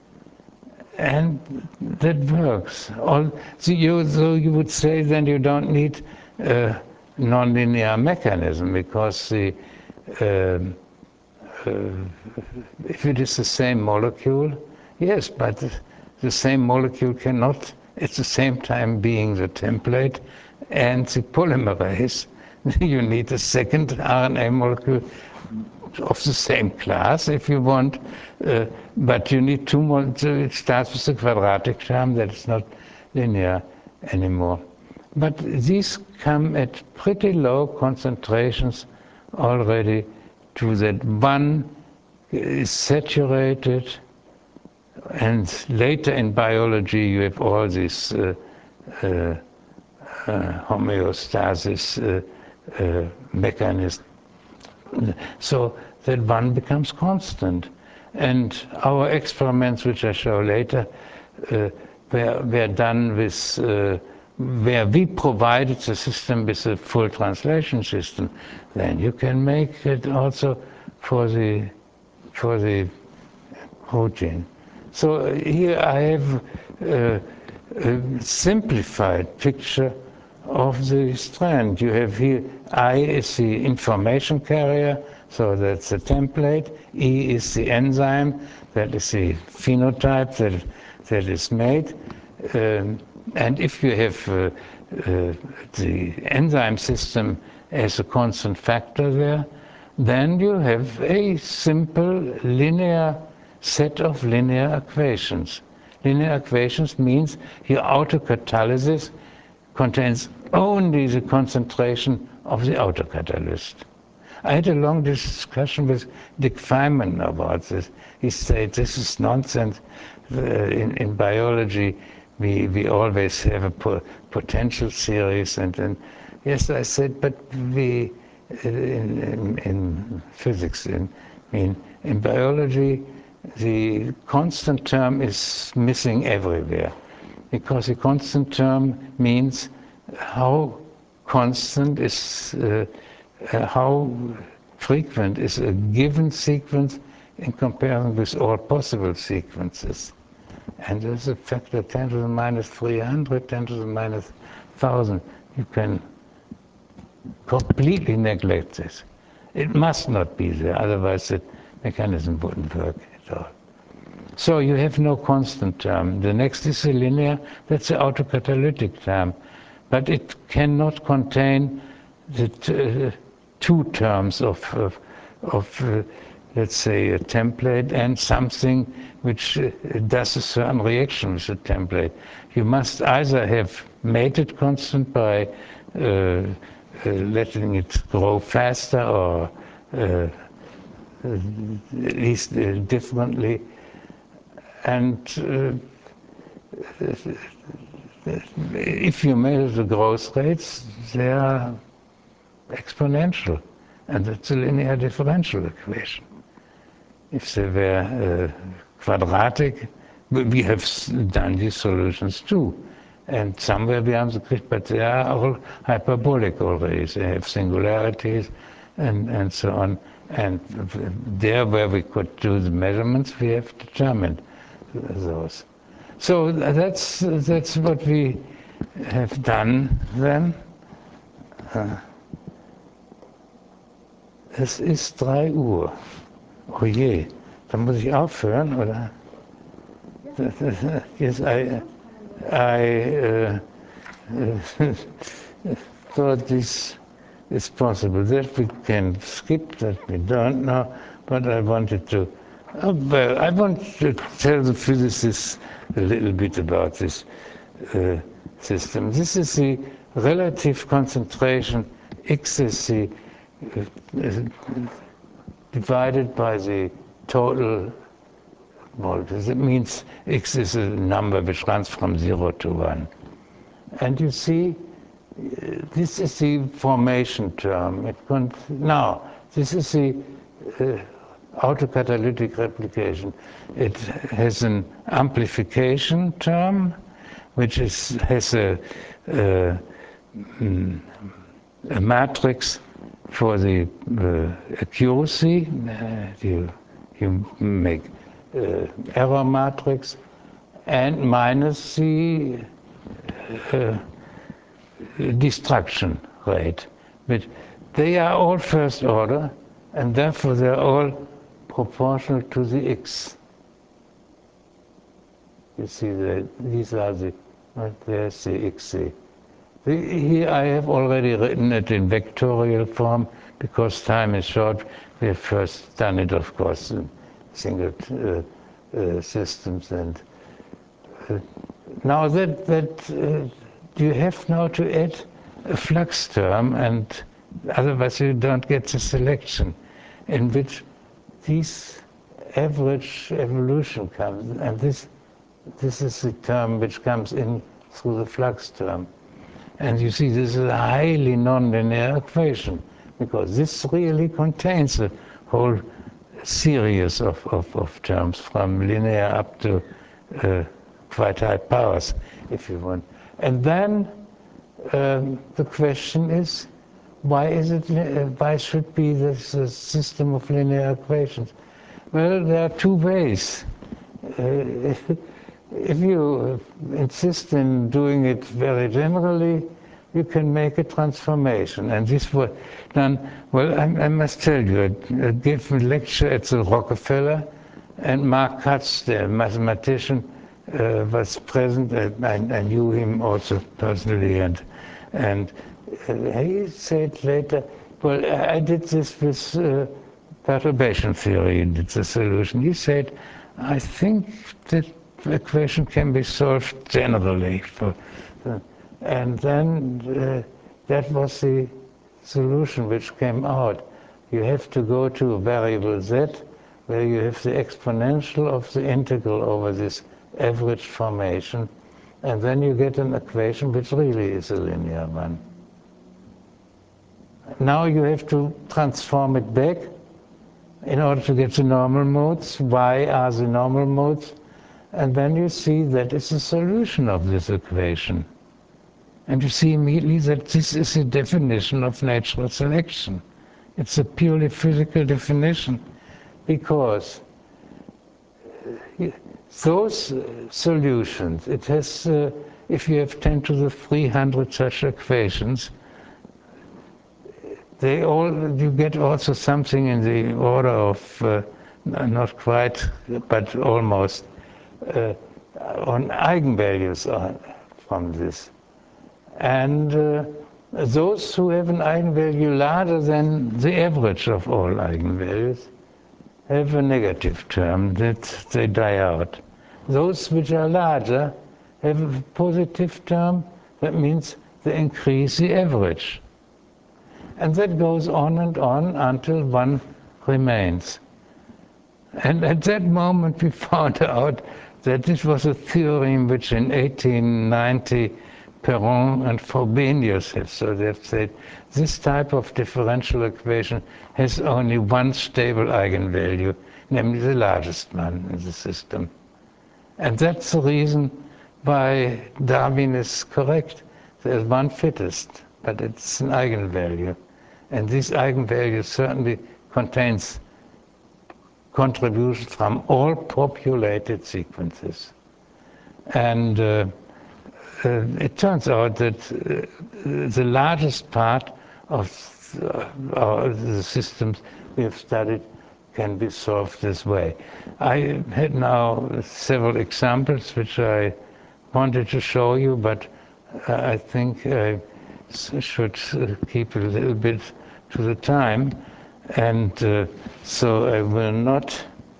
And that works. All, so, you, so you would say then you don't need a nonlinear mechanism because the, uh, uh, if it is the same molecule, yes, but the, the same molecule cannot at the same time being the template and the polymerase. You need a second R N A molecule of the same class if you want, uh, but you need two more. It starts with a quadratic term that is not linear anymore. But these come at pretty low concentrations already to that one is saturated, and later in biology you have all these uh, uh, uh, homeostasis uh, uh, mechanisms. So that one becomes constant. And our experiments, which I show later, uh, were, were done with, uh, where we provided the system with a full translation system. Then you can make it also for the, for the protein. So here I have uh, a simplified picture of the strand. You have here, I is the information carrier, so that's the template. E is the enzyme, that is the phenotype that, that is made. Um, and if you have uh, uh, the enzyme system as a constant factor there, then you have a simple linear set of linear equations. Linear equations means your autocatalysis contains only the concentration of the autocatalyst. I had a long discussion with Dick Feynman about this. He said, this is nonsense. Uh, in, in biology, we, we always have a po potential series. And, and yes, I said, but we, in, in, in physics, in, in, in biology, the constant term is missing everywhere. Because a constant term means how constant is, uh, uh, how frequent is a given sequence in comparison with all possible sequences. And there's a factor ten to the minus three hundred, ten to the minus one thousand. You can completely neglect this. It must not be there, otherwise the mechanism wouldn't work at all. So you have no constant term. The next is a linear, that's the autocatalytic term. But it cannot contain the t uh, two terms of, of, of uh, let's say, a template and something which uh, does a certain reaction with the template. You must either have made it constant by uh, uh, letting it grow faster or uh, at least uh, differently. And uh, if you measure the growth rates, they are exponential, and that's a linear differential equation. If they were uh, quadratic, we have done these solutions too, and somewhere beyond the grid, but they are all hyperbolic already. They have singularities and, and so on. And there where we could do the measurements, we have determined those. So that's, that's what we have done then. Uh, es ist drei Uhr. Oh je, dann muss ich aufhören, oder? Yes, I, I uh, thought this is possible. That we can skip, that we don't know, but I wanted to. Oh, well, I want to tell the physicists a little bit about this uh, system. This is the relative concentration. X is the uh, divided by the total voltage. It means X is a number which runs from zero to one. And you see, uh, this is the formation term. It now, this is the uh, autocatalytic replication. It has an amplification term, which is, has a, uh, a matrix for the uh, accuracy. Uh, you, you make uh, error matrix, and minus the uh, destruction rate. But they are all first order, and therefore they're all proportional to the x. You see that these are the, right, there's the xc. The, here I have already written it in vectorial form because time is short. We have first done it, of course, in single uh, uh, systems. And uh, now that, that uh, you have now to add a flux term, and otherwise you don't get the selection in which these average evolution comes, and this this is the term which comes in through the flux term. And you see, this is a highly nonlinear equation, because this really contains a whole series of, of, of terms, from linear up to uh, quite high powers, if you want. And then um, the question is, why is it? Why should be this uh, system of linear equations? Well, there are two ways. Uh, if you insist in doing it very generally, you can make a transformation. And this was done. Well, I, I must tell you, I, I gave a lecture at the Rockefeller, and Mark Katz, the mathematician, uh, was present. I, I knew him also personally, and and uh, he said later, well, I did this with uh, perturbation theory, and it's a solution. He said, I think that the equation can be solved generally. For, uh, And then uh, that was the solution which came out. You have to go to a variable z, where you have the exponential of the integral over this average formation, and then you get an equation which really is a linear one. Now you have to transform it back in order to get the normal modes. Y are the normal modes, and then you see that it's a solution of this equation. And you see immediately that this is a definition of natural selection. It's a purely physical definition, because those solutions, it has, uh, if you have ten to the three hundred such equations, they all, you get also something in the order of, uh, not quite, but almost, uh, on eigenvalues from this. And uh, those who have an eigenvalue larger than the average of all eigenvalues have a negative term that they die out. Those which are larger have a positive term, that means they increase the average. And that goes on and on until one remains. And at that moment we found out that this was a theorem which in eighteen ninety Perron and Frobenius have so they've said this type of differential equation has only one stable eigenvalue, namely the largest one in the system. And that's the reason why Darwin is correct. There's one fittest, but it's an eigenvalue. And this eigenvalue certainly contains contributions from all populated sequences. And uh, uh, it turns out that uh, the largest part of uh, the systems we have studied can be solved this way. I had now several examples which I wanted to show you, but uh, I think I should keep a little bit to the time, and uh, so I will not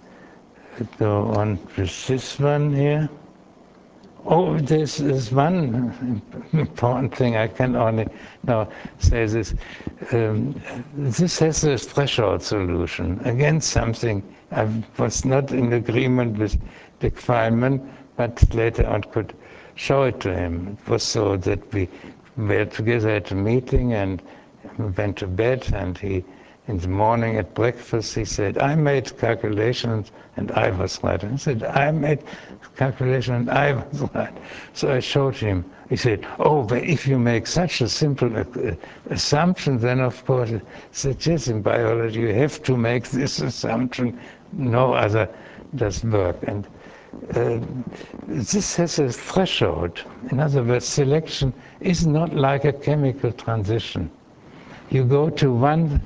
go on with this one here. Oh, there's, there's one important thing I can only now say this. Um, this has a threshold solution. Again, something I was not in agreement with Dick Feynman, but later on could show it to him. It was so that we were together at a meeting and went to bed, and he, in the morning at breakfast, he said, I made calculations and I was right. And he said, I made calculations and I was right. So I showed him. He said, oh, but if you make such a simple uh, assumption, then of course, I said, yes, in biology you have to make this assumption. No other does work. And uh, this has a threshold. In other words, selection is not like a chemical transition. You go to one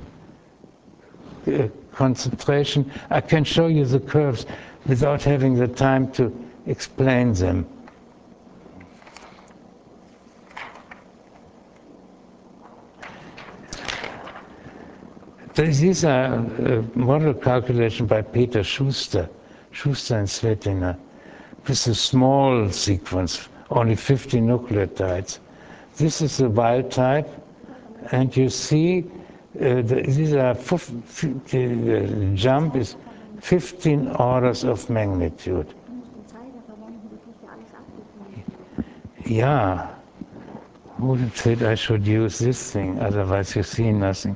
uh, concentration. I can show you the curves without having the time to explain them. These are uh, model calculations by Peter Schuster, Schuster and Svetlana. This is a small sequence, only fifty nucleotides. This is the wild type, and you see uh, the, these are the jump is fifteen orders of magnitude. Yeah. Who said I should use this thing? Otherwise, you see nothing.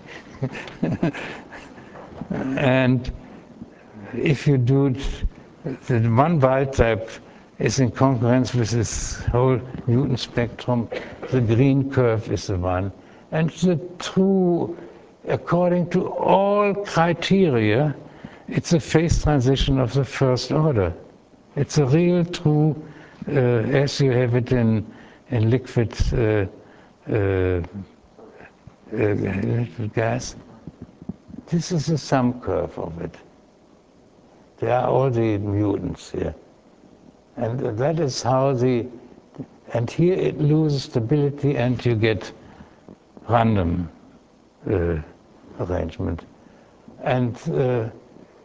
And if you do it, the one wild type is in congruence with this whole Newton spectrum. The green curve is the one. And the true, according to all criteria, it's a phase transition of the first order. It's a real true, uh, as you have it in, in liquid, uh, uh, uh, liquid gas. This is the sum curve of it. There are all the mutants here. And that is how the, and here it loses stability and you get random uh, arrangement. And uh,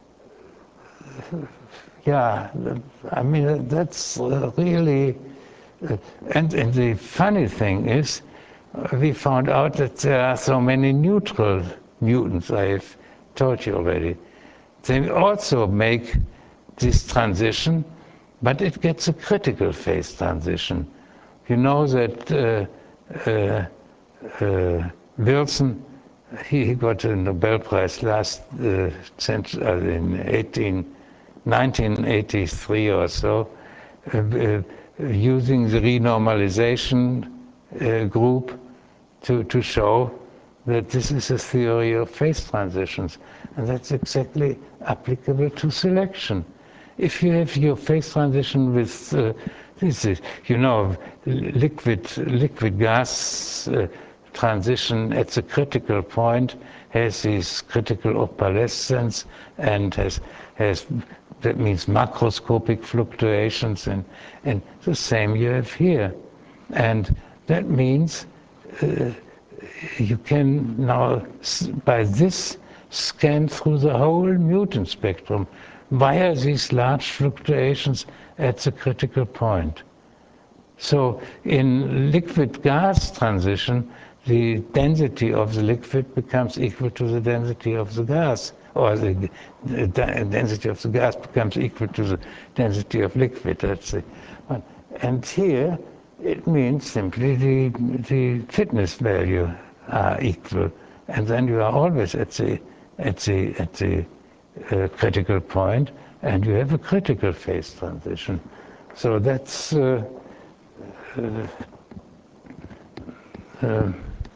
yeah, I mean, that's really uh, and, and the funny thing is, uh, we found out that there are so many neutral mutants, I have told you already. They also make this transition, but it gets a critical phase transition. You know that uh, uh, uh, Wilson, he, he got a Nobel Prize last uh, century, uh, in eighteen, nineteen eighty-three or so, uh, uh, using the renormalization uh, group to, to show that this is a theory of phase transitions. And that's exactly applicable to selection. If you have your phase transition with, uh, this is, you know, liquid, liquid gas uh, transition at the critical point has this critical opalescence and has, has that means macroscopic fluctuations, and, and the same you have here. And that means uh, you can now, by this, scan through the whole mutant spectrum via these large fluctuations at the critical point. So in liquid gas transition, the density of the liquid becomes equal to the density of the gas, or the, the density of the gas becomes equal to the density of liquid. That's the one. And here, it means simply the, the fitness value are equal, and then you are always at the at the at the uh, critical point, and you have a critical phase transition. So that's uh, uh, uh,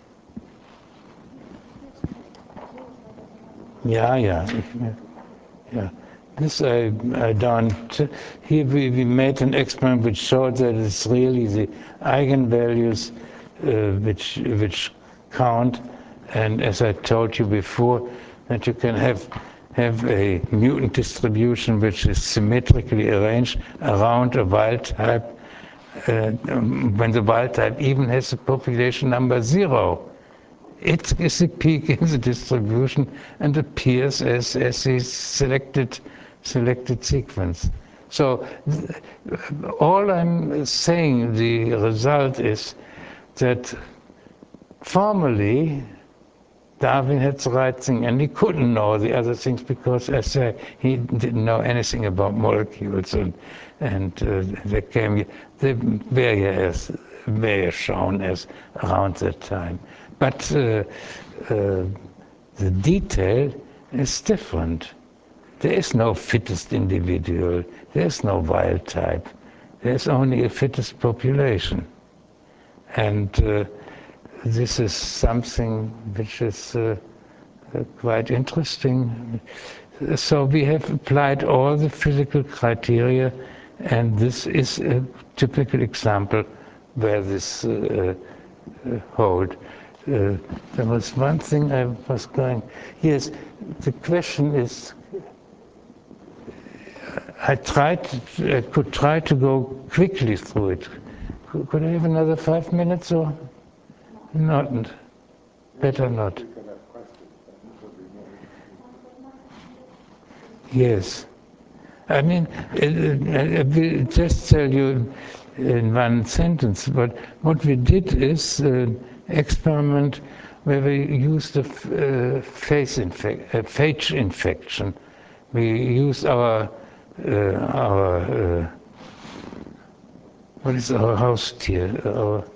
yeah, yeah, yeah. This I, I don't. Here we, we made an experiment which showed that it's really the eigenvalues uh, which which count, and as I told you before, that you can have have a mutant distribution which is symmetrically arranged around a wild type uh, when the wild type even has a population number zero. It is a peak in the distribution and appears as as a selected selected sequence. So all I'm saying, the result is that formally Darwin had the right thing, and he couldn't know the other things because, as I say, he didn't know anything about molecules, and and uh, they came, they were as were shown as around that time. But uh, uh, the detail is different. There is no fittest individual. There is no wild type. There's only a fittest population, and uh, this is something which is uh, uh, quite interesting. So we have applied all the physical criteria, and this is a typical example where this uh, uh, hold. Uh, there was one thing I was going, yes, the question is, I tried, I could try to go quickly through it. Could, could I have another five minutes or not? Better not. Yes. I mean, I will just tell you in one sentence, but what we did is an experiment where we used a uh, face infec a phage infection. We used our, uh, our uh, what is our house here? Our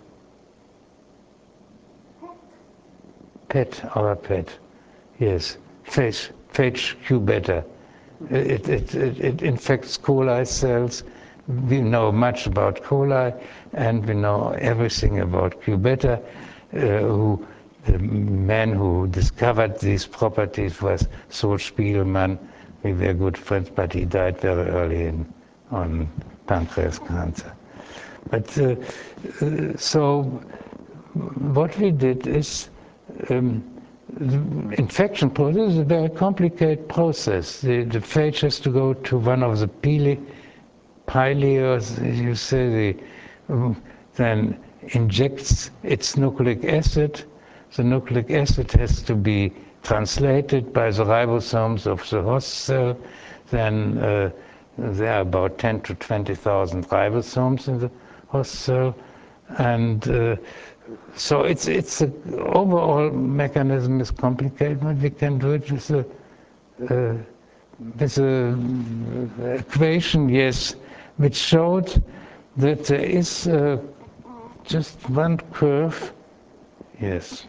pet, our pet. Yes, phage, phage Q beta. It, it, it, it infects coli cells. We know much about coli, and we know everything about Q beta. Uh, who, the man who discovered these properties was Saul Spiegelman. We were good friends, but he died very early in, on pancreas cancer. But uh, uh, so what we did is, um, the infection process is a very complicated process. The, the phage has to go to one of the pili, pili, or you say, the, um, then injects its nucleic acid. The nucleic acid has to be translated by the ribosomes of the host cell. Then uh, there are about ten to twenty thousand ribosomes in the host cell, and uh, so it's it's the overall mechanism is complicated, but we can do it with a uh, with a equation, yes, which showed that there is uh, just one curve, yes.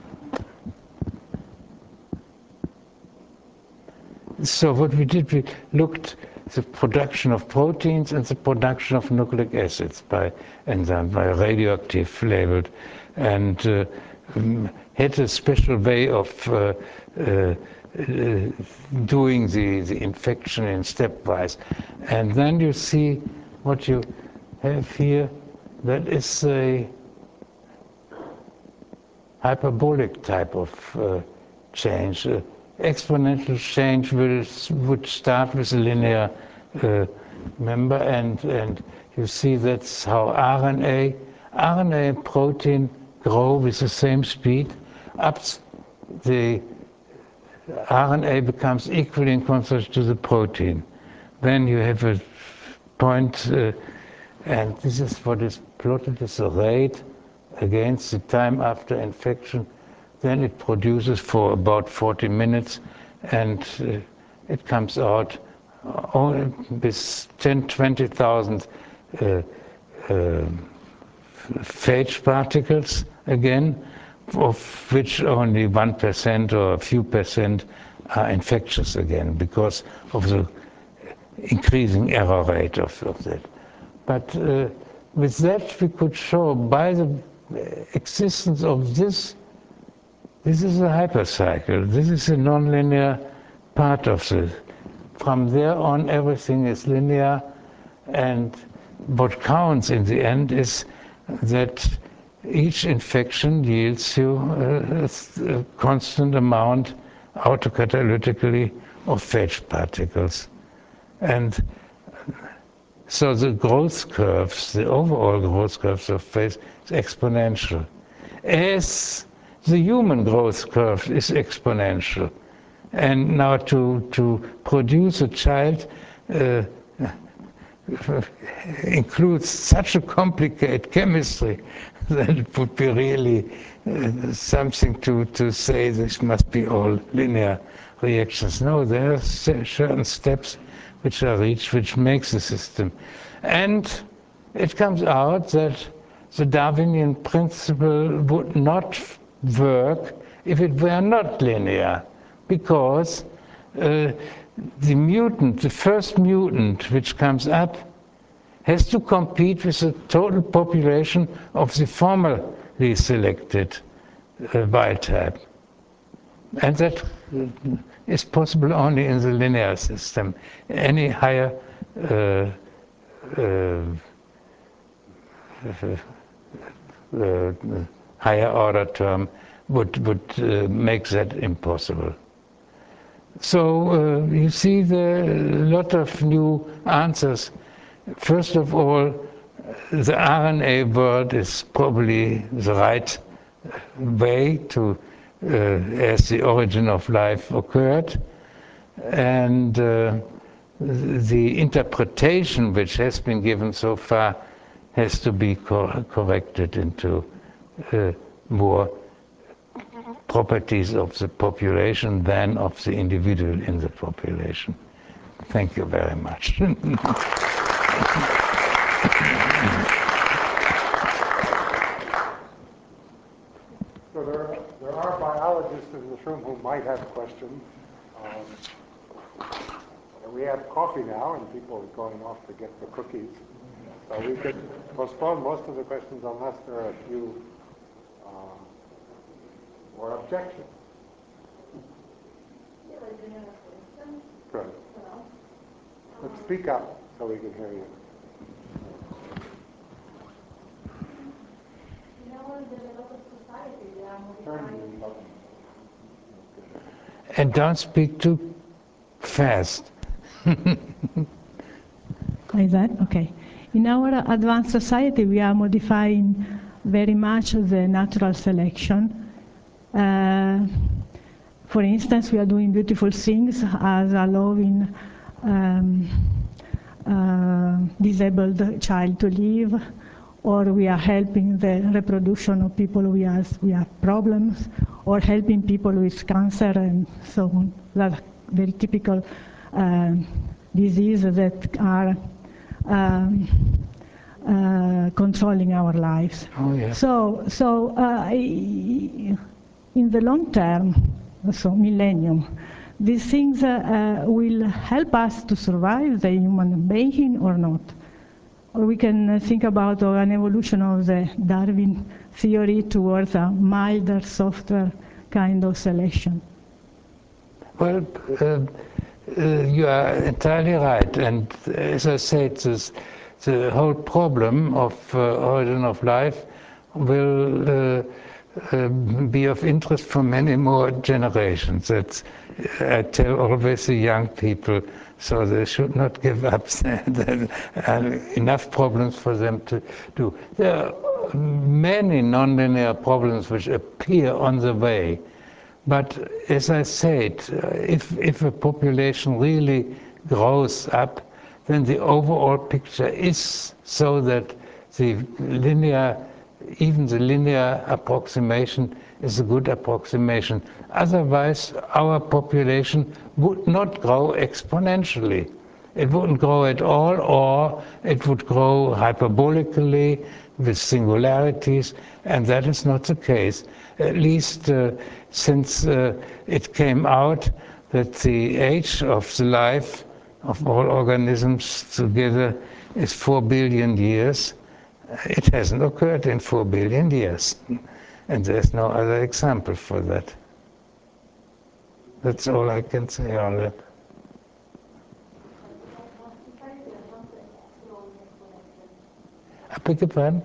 So what we did, we looked at the production of proteins and the production of nucleic acids by enzymes, by radioactive labeled, and uh, um, had a special way of uh, uh, uh, doing the, the infection in stepwise. And then you see what you have here, that is a hyperbolic type of uh, change. Uh, exponential change will, would start with a linear uh, member, and, and you see that's how R N A, R N A and protein grow with the same speed. Up the R N A becomes equally in contrast to the protein. Then you have a point, uh, and this is what is plotted as a rate against the time after infection. Then it produces for about forty minutes, and uh, it comes out only with ten, twenty thousand uh, uh, phage particles again, of which only one percent or a few percent are infectious again because of the increasing error rate of, of that. But uh, with that we could show by the existence of this. This is a hypercycle. This is a nonlinear part of this. From there on, everything is linear, and what counts in the end is that each infection yields you a, a constant amount autocatalytically of phage particles. And so the growth curves, the overall growth curves of phage is exponential. As the human growth curve is exponential. And now to, to produce a child uh, includes such a complicated chemistry that it would be really uh, something to, to say this must be all linear reactions. No, there are certain steps which are reached which makes the system. And it comes out that the Darwinian principle would not work if it were not linear, because uh, the mutant, the first mutant which comes up, has to compete with the total population of the formerly selected uh, wild type. And that is possible only in the linear system. Any higher uh, uh, uh, higher order term would, would uh, make that impossible. So uh, you see there are a lot of new answers. First of all, the R N A word is probably the right way to, uh, as the origin of life occurred. And uh, the interpretation which has been given so far has to be cor corrected into uh, more properties of the population than of the individual in the population. Thank you very much. So there, are, there are biologists in this room who might have questions. Um, we have coffee now, and people are going off to get the cookies. So we could postpone most of the questions unless there are a few um, or objections. Good. But speak up so we can hear you. In our developed society, we are modifying. And don't speak too fast. Like that? Okay. In our advanced society, we are modifying very much the natural selection. Uh, for instance, we are doing beautiful things as allowing um, uh, disabled child to live, or we are helping the reproduction of people who have, who have problems, or helping people with cancer and so on. That are very typical uh, diseases that are um, uh, controlling our lives. Oh, yeah. So, so uh, in the long term, so millennium, these things uh, uh, will help us to survive the human being or not. Or we can uh, think about uh, an evolution of the Darwin theory towards a milder, softer kind of selection. Well, uh, uh, you are entirely right. And as I said, this, the whole problem of uh, origin of life will uh, uh, be of interest for many more generations. That's, I tell always the young people, so they should not give up. There are enough problems for them to do. There are many nonlinear problems which appear on the way. But as I said, if, if a population really grows up, then the overall picture is so that the linear, even the linear approximation is a good approximation. Otherwise, our population would not grow exponentially. It wouldn't grow at all, or it would grow hyperbolically with singularities, and that is not the case. At least uh, since uh, it came out that the age of the life of all organisms together is four billion years. It hasn't occurred in four billion years, and there's no other example for that. That's all I can say on that. I beg your pardon?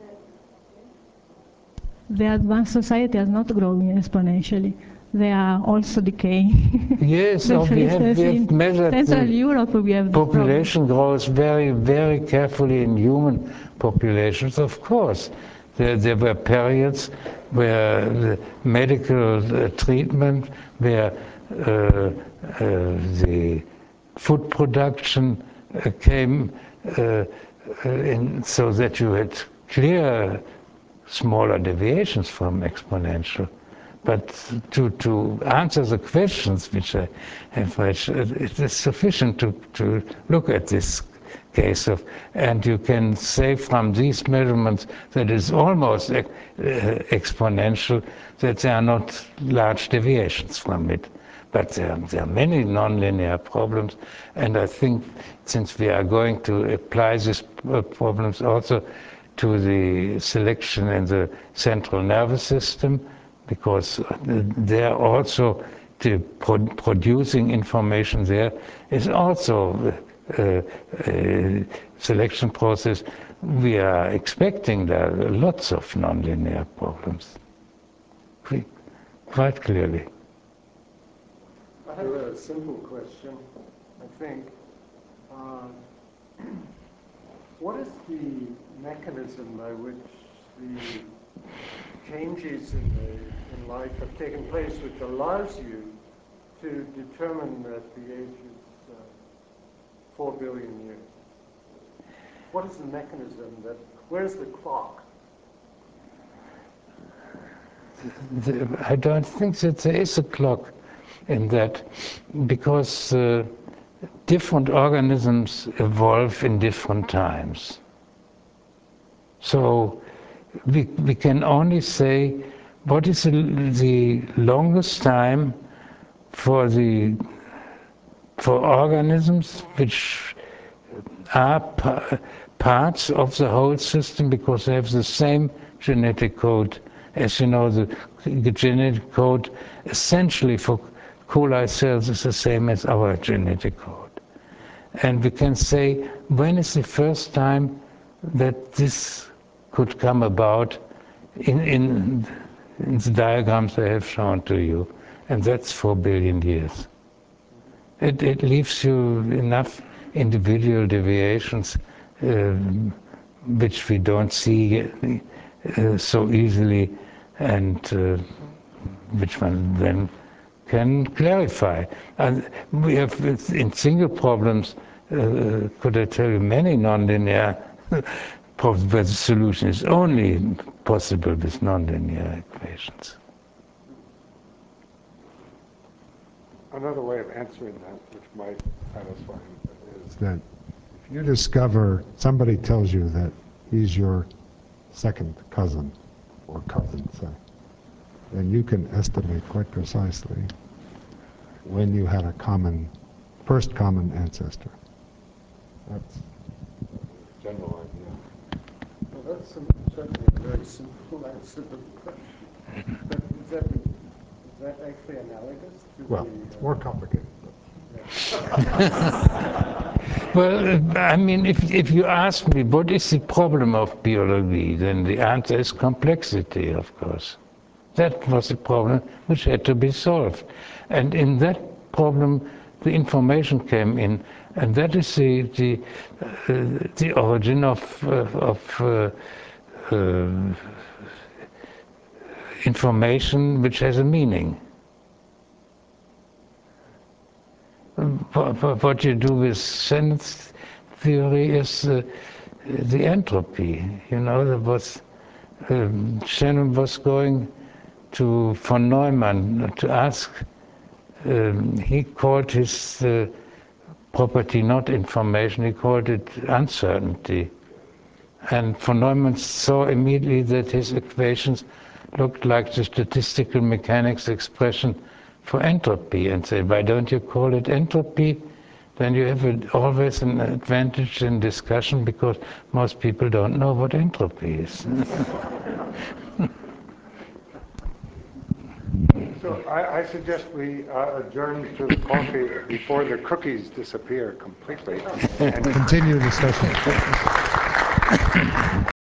The advanced society is not growing exponentially. They are also decaying. Yes, oh, we have, we have measured Central the Europe, we have population grows very, very carefully in human populations, of course. There, there were periods where the medical uh, treatment, where uh, uh, the food production uh, came uh, uh, in, so that you had clear smaller deviations from exponential. But to, to answer the questions which I have read, it is sufficient to, to look at this case of, and you can say from these measurements that it's almost uh, exponential, that there are not large deviations from it. But there, there are many nonlinear problems, and I think since we are going to apply these problems also to the selection in the central nervous system, because there also the pro producing information there is also a, a selection process. We are expecting there are lots of nonlinear problems, quite clearly. I have a simple question, I think. Uh, what is the mechanism by which the changes in, the, in life have taken place which allows you to determine that the age is uh, four billion years? What is the mechanism that, where's the clock? I don't think that there is a clock in that, because uh, different organisms evolve in different times. So we, we can only say what is the, the longest time for the for organisms which are pa parts of the whole system, because they have the same genetic code. As you know, the, the genetic code essentially for coli cells is the same as our genetic code. And we can say, when is the first time that this could come about in, in, in the diagrams I have shown to you? And that's four billion years. It, it leaves you enough individual deviations uh, which we don't see uh, so easily, and uh, which one then can clarify. And we have, in single problems, uh, could I tell you, many nonlinear problem where the solution is only possible with nonlinear equations. Another way of answering that, which might satisfy him, is that if you discover, somebody tells you that he's your second cousin, or cousin, say, then you can estimate quite precisely when you had a common, first common ancestor. That's a general idea. well, that's some, certainly a very simple answer to the question. But is that, is that actually analogous to Well, the... it's more complicated. Well, I mean, if, if you ask me what is the problem of biology, then the answer is complexity, of course. That was a problem which had to be solved. And in that problem, the information came in, and that is the, the, uh, the origin of, uh, of uh, uh, information which has a meaning. What you do with sentence theory is uh, the entropy. You know, there was um, Shannon was going to von Neumann to ask. Um, he called his uh, property not information. He called it uncertainty. And von Neumann saw immediately that his equations looked like the statistical mechanics expression for entropy, and say, why don't you call it entropy? Then you have a, always an advantage in discussion, because most people don't know what entropy is. So I, I suggest we uh, adjourn to the coffee before the cookies disappear completely. Continue discussion.